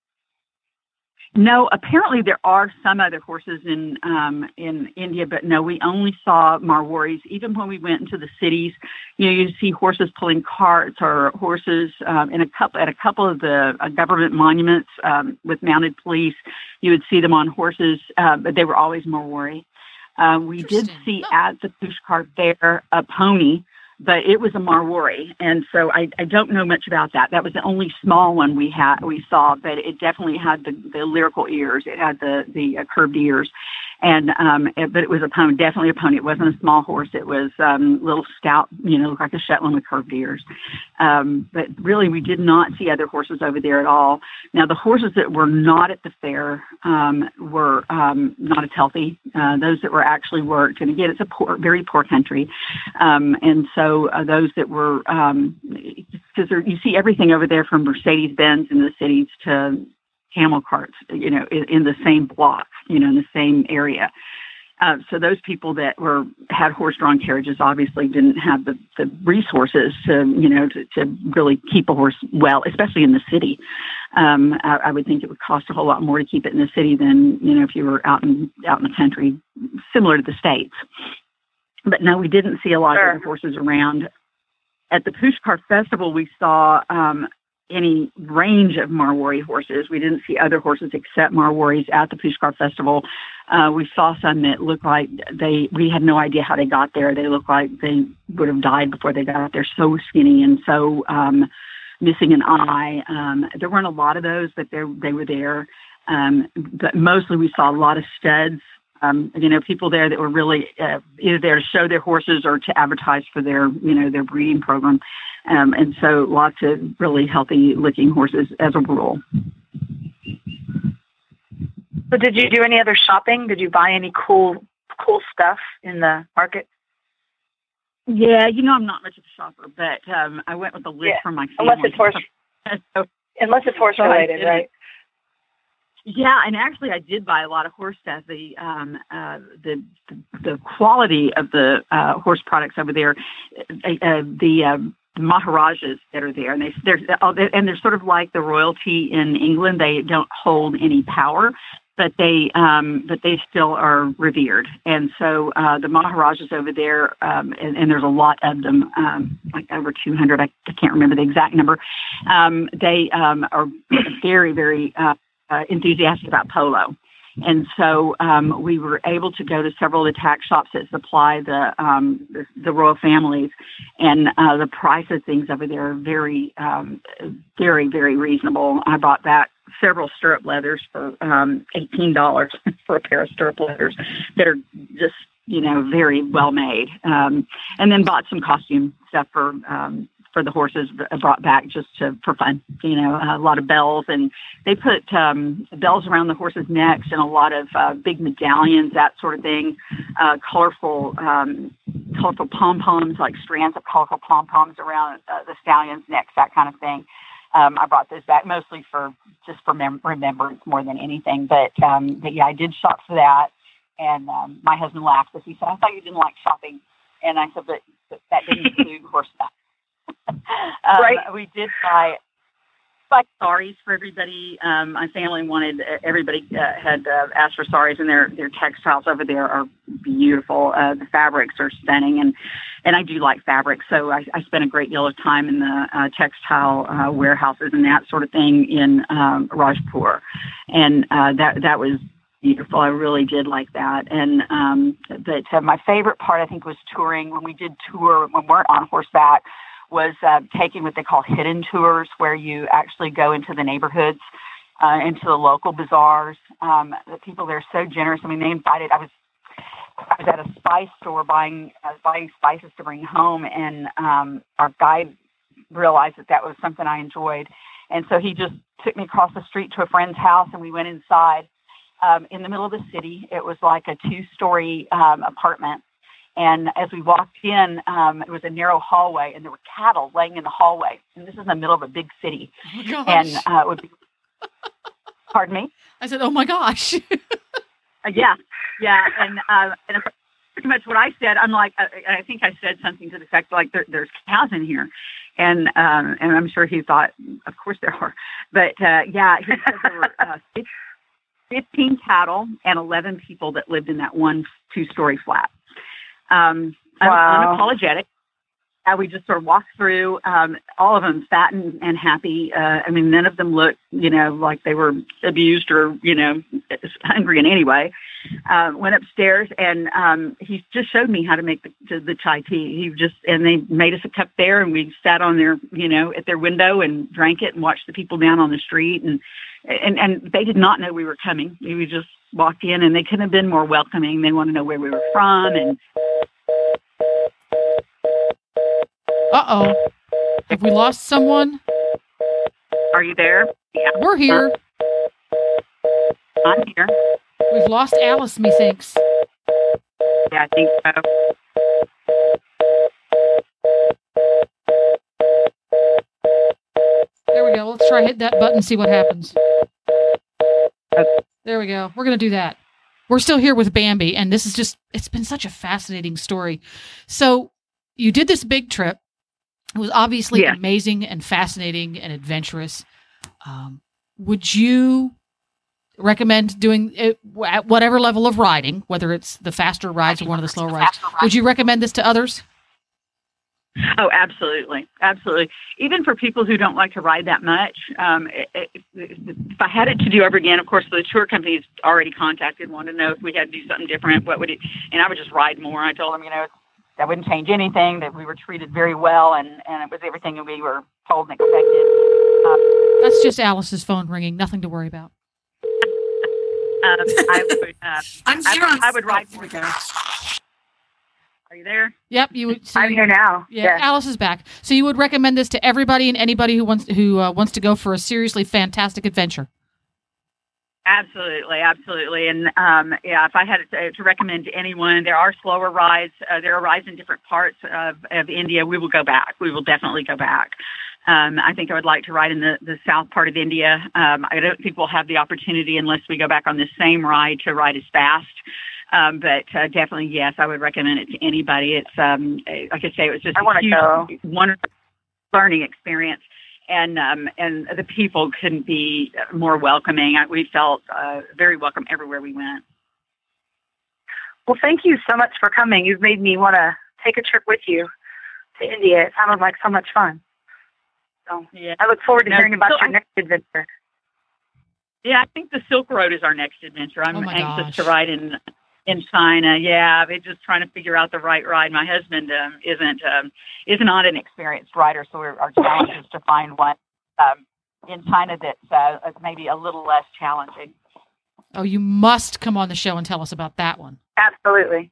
No, apparently there are some other horses in um, in India, but no, we only saw Marwaris. Even when we went into the cities, you know, you see horses pulling carts or horses um, in a couple at a couple of the uh, government monuments um, with mounted police. You would see them on horses, uh, but they were always Marwari. Uh, we did see oh. at the Pushkar there a pony, but it was a Marwari, and so I, I don't know much about that. That was the only small one we had we saw, but it definitely had the, the lyrical ears. It had the the uh, curved ears, and um, it, but it was a pony, definitely a pony. It wasn't a small horse. It was um, little stout, you know, looked like a Shetland with curved ears. Um, but really, we did not see other horses over there at all. Now, the horses that were not at the fair um, were um, not as healthy. Uh, those that were actually worked, and again, it's a poor, very poor country, um, and so. So uh, those that were, because um, you see everything over there from Mercedes-Benz in the cities to camel carts, you know, in, in the same block, you know, in the same area. Uh, so those people that were had horse-drawn carriages obviously didn't have the, the resources to, you know, to, to really keep a horse well, especially in the city. Um, I, I would think it would cost a whole lot more to keep it in the city than, you know, if you were out in out in the country, similar to the States. But no, we didn't see a lot sure. of the horses around. At the Pushkar Festival, we saw um, any range of Marwari horses. We didn't see other horses except Marwaris at the Pushkar Festival. Uh, we saw some that looked like they, we had no idea how they got there. They looked like they would have died before they got there, so skinny and so um, missing an eye. Um, there weren't a lot of those, but they they were there. Um, but mostly we saw a lot of studs. Um, you know, people there that were really uh, either there to show their horses or to advertise for their, you know, their breeding program. Um, and so lots of really healthy looking horses as a rule. So did you do any other shopping? Did you buy any cool, cool stuff in the market? Yeah, you know, I'm not much of a shopper, but um, I went with a list yeah. from my family. Unless it's horse, so, unless it's horse related, so right? Yeah, and actually, I did buy a lot of horse stuff. The um, uh, the the quality of the uh, horse products over there, uh, uh, the um, Maharajas that are there, and they they're and they're sort of like the royalty in England. They don't hold any power, but they um, but they still are revered. And so uh, the Maharajas over there, um, and, and there's a lot of them, um, like over two hundred. I, I can't remember the exact number. Um, they um, are very very uh, uh, enthusiastic about polo. And so um, we were able to go to several of the tack shops that supply the um, the, the royal families, and uh, the price of things over there are very, um, very, very reasonable. I bought back several stirrup leathers for um, eighteen dollars for a pair of stirrup leathers that are just, you know, very well made. Um, and then bought some costume stuff for um, for the horses, brought back just to, for fun, you know, a lot of bells, and they put um, bells around the horses' necks and a lot of uh, big medallions, that sort of thing, uh, colorful, um, colorful pom-poms, like strands of colorful pom-poms around uh, the stallions' necks, that kind of thing. Um, I brought those back mostly for just for mem- remembrance more than anything, but, um, but yeah, I did shop for that, and um, my husband laughed because he said, "I thought you didn't like shopping," and I said, "But, but that didn't include horse stuff." um, right. We did buy buy saris for everybody. Um, my family wanted uh, everybody uh, had uh, asked for saris, and their their textiles over there are beautiful. Uh, the fabrics are stunning, and and I do like fabric, so I, I spent a great deal of time in the uh, textile uh, warehouses and that sort of thing in um, Rajpur, and uh, that that was beautiful. I really did like that. And um, but uh, my favorite part, I think, was touring. When we did tour, when we weren't on horseback, was uh, taking what they call hidden tours, where you actually go into the neighborhoods, uh, into the local bazaars. Um, the people there are so generous. I mean, they invited, I was I was at a spice store buying uh, buying spices to bring home, and um, our guide realized that that was something I enjoyed. And so he just took me across the street to a friend's house, and we went inside um, in the middle of the city. It was like a two-story um, apartment. And as we walked in, um, it was a narrow hallway, and there were cattle laying in the hallway. And this is in the middle of a big city. Oh my gosh. And uh, it would be, pardon me? I said, "Oh my gosh." uh, yeah, yeah. And, uh, and pretty much what I said, I'm like, uh, I think I said something to the effect like, there, there's cows in here. And um, and I'm sure he thought, of course there are. But uh, yeah, he said there were uh, fifteen cattle and eleven people that lived in that one two-story flat. Um, wow. Unapologetic. Uh, we just sort of walked through, um, all of them fat and, and happy. Uh, I mean, none of them looked, you know, like they were abused or, you know, hungry in any way. Uh, went upstairs, and um, he just showed me how to make the, the chai tea. He just, and they made us a cup there, and we sat on their, you know, at their window and drank it and watched the people down on the street. And, and, and they did not know we were coming. We just walked in, and they couldn't have been more welcoming. They wanted to know where we were from. And uh-oh. Have we lost someone? Are you there? Yeah. We're here. I'm here. We've lost Alice, methinks. Yeah, I think so. There we go. Let's try hit that button and see what happens. There we go. We're going to do that. We're still here with Bambi, and this is just, it's been such a fascinating story. So you did this big trip. It was obviously Yeah. amazing and fascinating and adventurous. Um, would you recommend doing it at whatever level of riding, whether it's the faster rides or one of the slower rides? Would you recommend this to others? Oh, absolutely. Absolutely. Even for people who don't like to ride that much, um, it, it, if I had it to do over again, of course, the tour companies already contacted, wanted to know if we had to do something different, what would it, and I would just ride more. I told them, you know, that wouldn't change anything, that we were treated very well, and, and it was everything we were told and expected. Um, That's just Alice's phone ringing. Nothing to worry about. um, I would, uh, I'm I, here on I would ride Here more. we go. Are you there? Yep, you would. So I'm here now. Yeah, Yes. Alice is back. So you would recommend this to everybody and anybody who wants who uh, wants to go for a seriously fantastic adventure. Absolutely, absolutely. And um, yeah, if I had to, to recommend to anyone, there are slower rides. Uh, there are rides in different parts of, of India. We will go back. We will definitely go back. Um, I think I would like to ride in the, the south part of India. Um, I don't think we'll have the opportunity unless we go back on this same ride to ride as fast. Um, but uh, definitely, yes, I would recommend it to anybody. It's, um, like I say, it was just I a wanna huge, go. wonderful learning experience. And um, and the people couldn't be more welcoming. I, we felt uh, very welcome everywhere we went. Well, thank you so much for coming. You've made me want to take a trip with you to India. It sounded like so much fun. So yeah. I look forward to No, hearing about so your I- next adventure. Yeah, I think the Silk Road is our next adventure. I'm Oh my anxious gosh. to ride in in China. Yeah, we're just trying to figure out the right ride. My husband um, isn't um, isn't not an experienced rider, so we're, our challenge is to find one um, in China that's uh, maybe a little less challenging. Oh, you must come on the show and tell us about that one. Absolutely.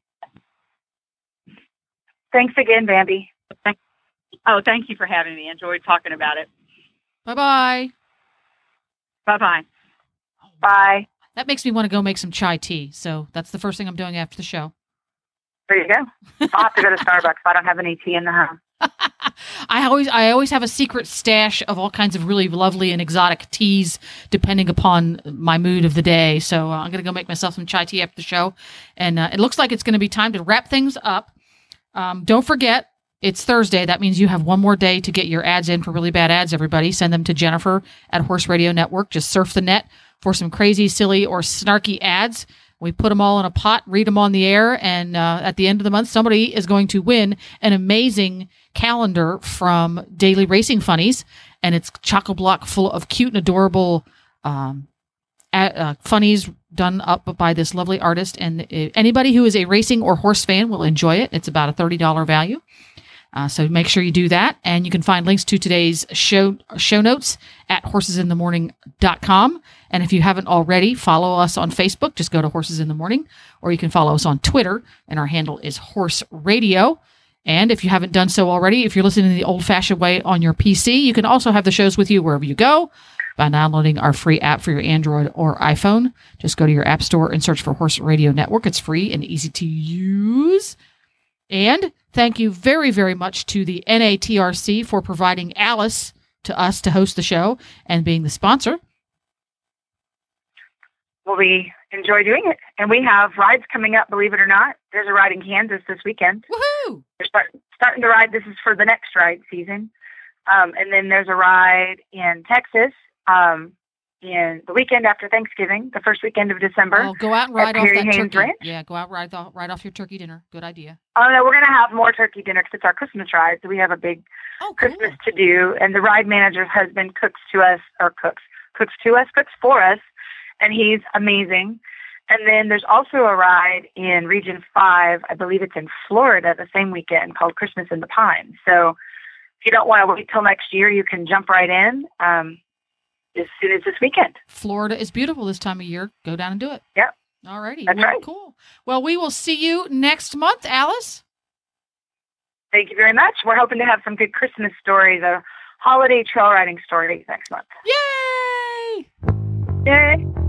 Thanks again, Bambi. Thank, oh, thank you for having me. Enjoyed talking about it. Bye bye. Bye bye. Bye. That makes me want to go make some chai tea. So that's the first thing I'm doing after the show. There you go. I'll have to go to Starbucks. I don't have any tea in the house. I always I always have a secret stash of all kinds of really lovely and exotic teas depending upon my mood of the day. So uh, I'm going to go make myself some chai tea after the show. And uh, it looks like it's going to be time to wrap things up. Um, don't forget, it's Thursday. That means you have one more day to get your ads in for Really Bad Ads, everybody. Send them to Jennifer at Horse Radio Network. Just surf the net for some crazy, silly, or snarky ads. We put them all in a pot, read them on the air, and uh, at the end of the month, somebody is going to win an amazing calendar from Daily Racing Funnies, and it's chock-a-block full of cute and adorable um, a- uh, funnies done up by this lovely artist, and uh, anybody who is a racing or horse fan will enjoy it. It's about a thirty dollars value. Uh, so make sure you do that. And you can find links to today's show show notes at horses in the morning dot com. And if you haven't already, follow us on Facebook. Just go to Horses in the Morning. Or you can follow us on Twitter. And our handle is Horse Radio. And if you haven't done so already, if you're listening the old-fashioned way on your P C, you can also have the shows with you wherever you go by downloading our free app for your Android or iPhone. Just go to your app store and search for Horse Radio Network. It's free and easy to use. And thank you very, very much to the N A T R C for providing Alice to us to host the show and being the sponsor. Well, we enjoy doing it. And we have rides coming up, believe it or not. There's a ride in Kansas this weekend. Woohoo! We're start, starting to ride. This is for the next ride season. Um, and then there's a ride in Texas um, in the weekend after Thanksgiving, the first weekend of December. Oh, go out and ride at off Perry that Haynes turkey. Ranch. Yeah, go out and ride, the, ride off your turkey dinner. Good idea. Oh, no, we're going to have more turkey dinner because it's our Christmas ride. So we have a big oh, cool. Christmas to do. And the ride manager's husband cooks to us, or cooks, cooks to us, cooks for us. And he's amazing. And then there's also a ride in Region five, I believe it's in Florida, the same weekend, called Christmas in the Pines. So if you don't want to wait till next year, you can jump right in um, as soon as this weekend. Florida is beautiful this time of year. Go down and do it. Yep. All righty. That's well, right. Cool. Well, we will see you next month, Alice. Thank you very much. We're hoping to have some good Christmas stories, uh, holiday trail riding stories next month. Yay! Yay!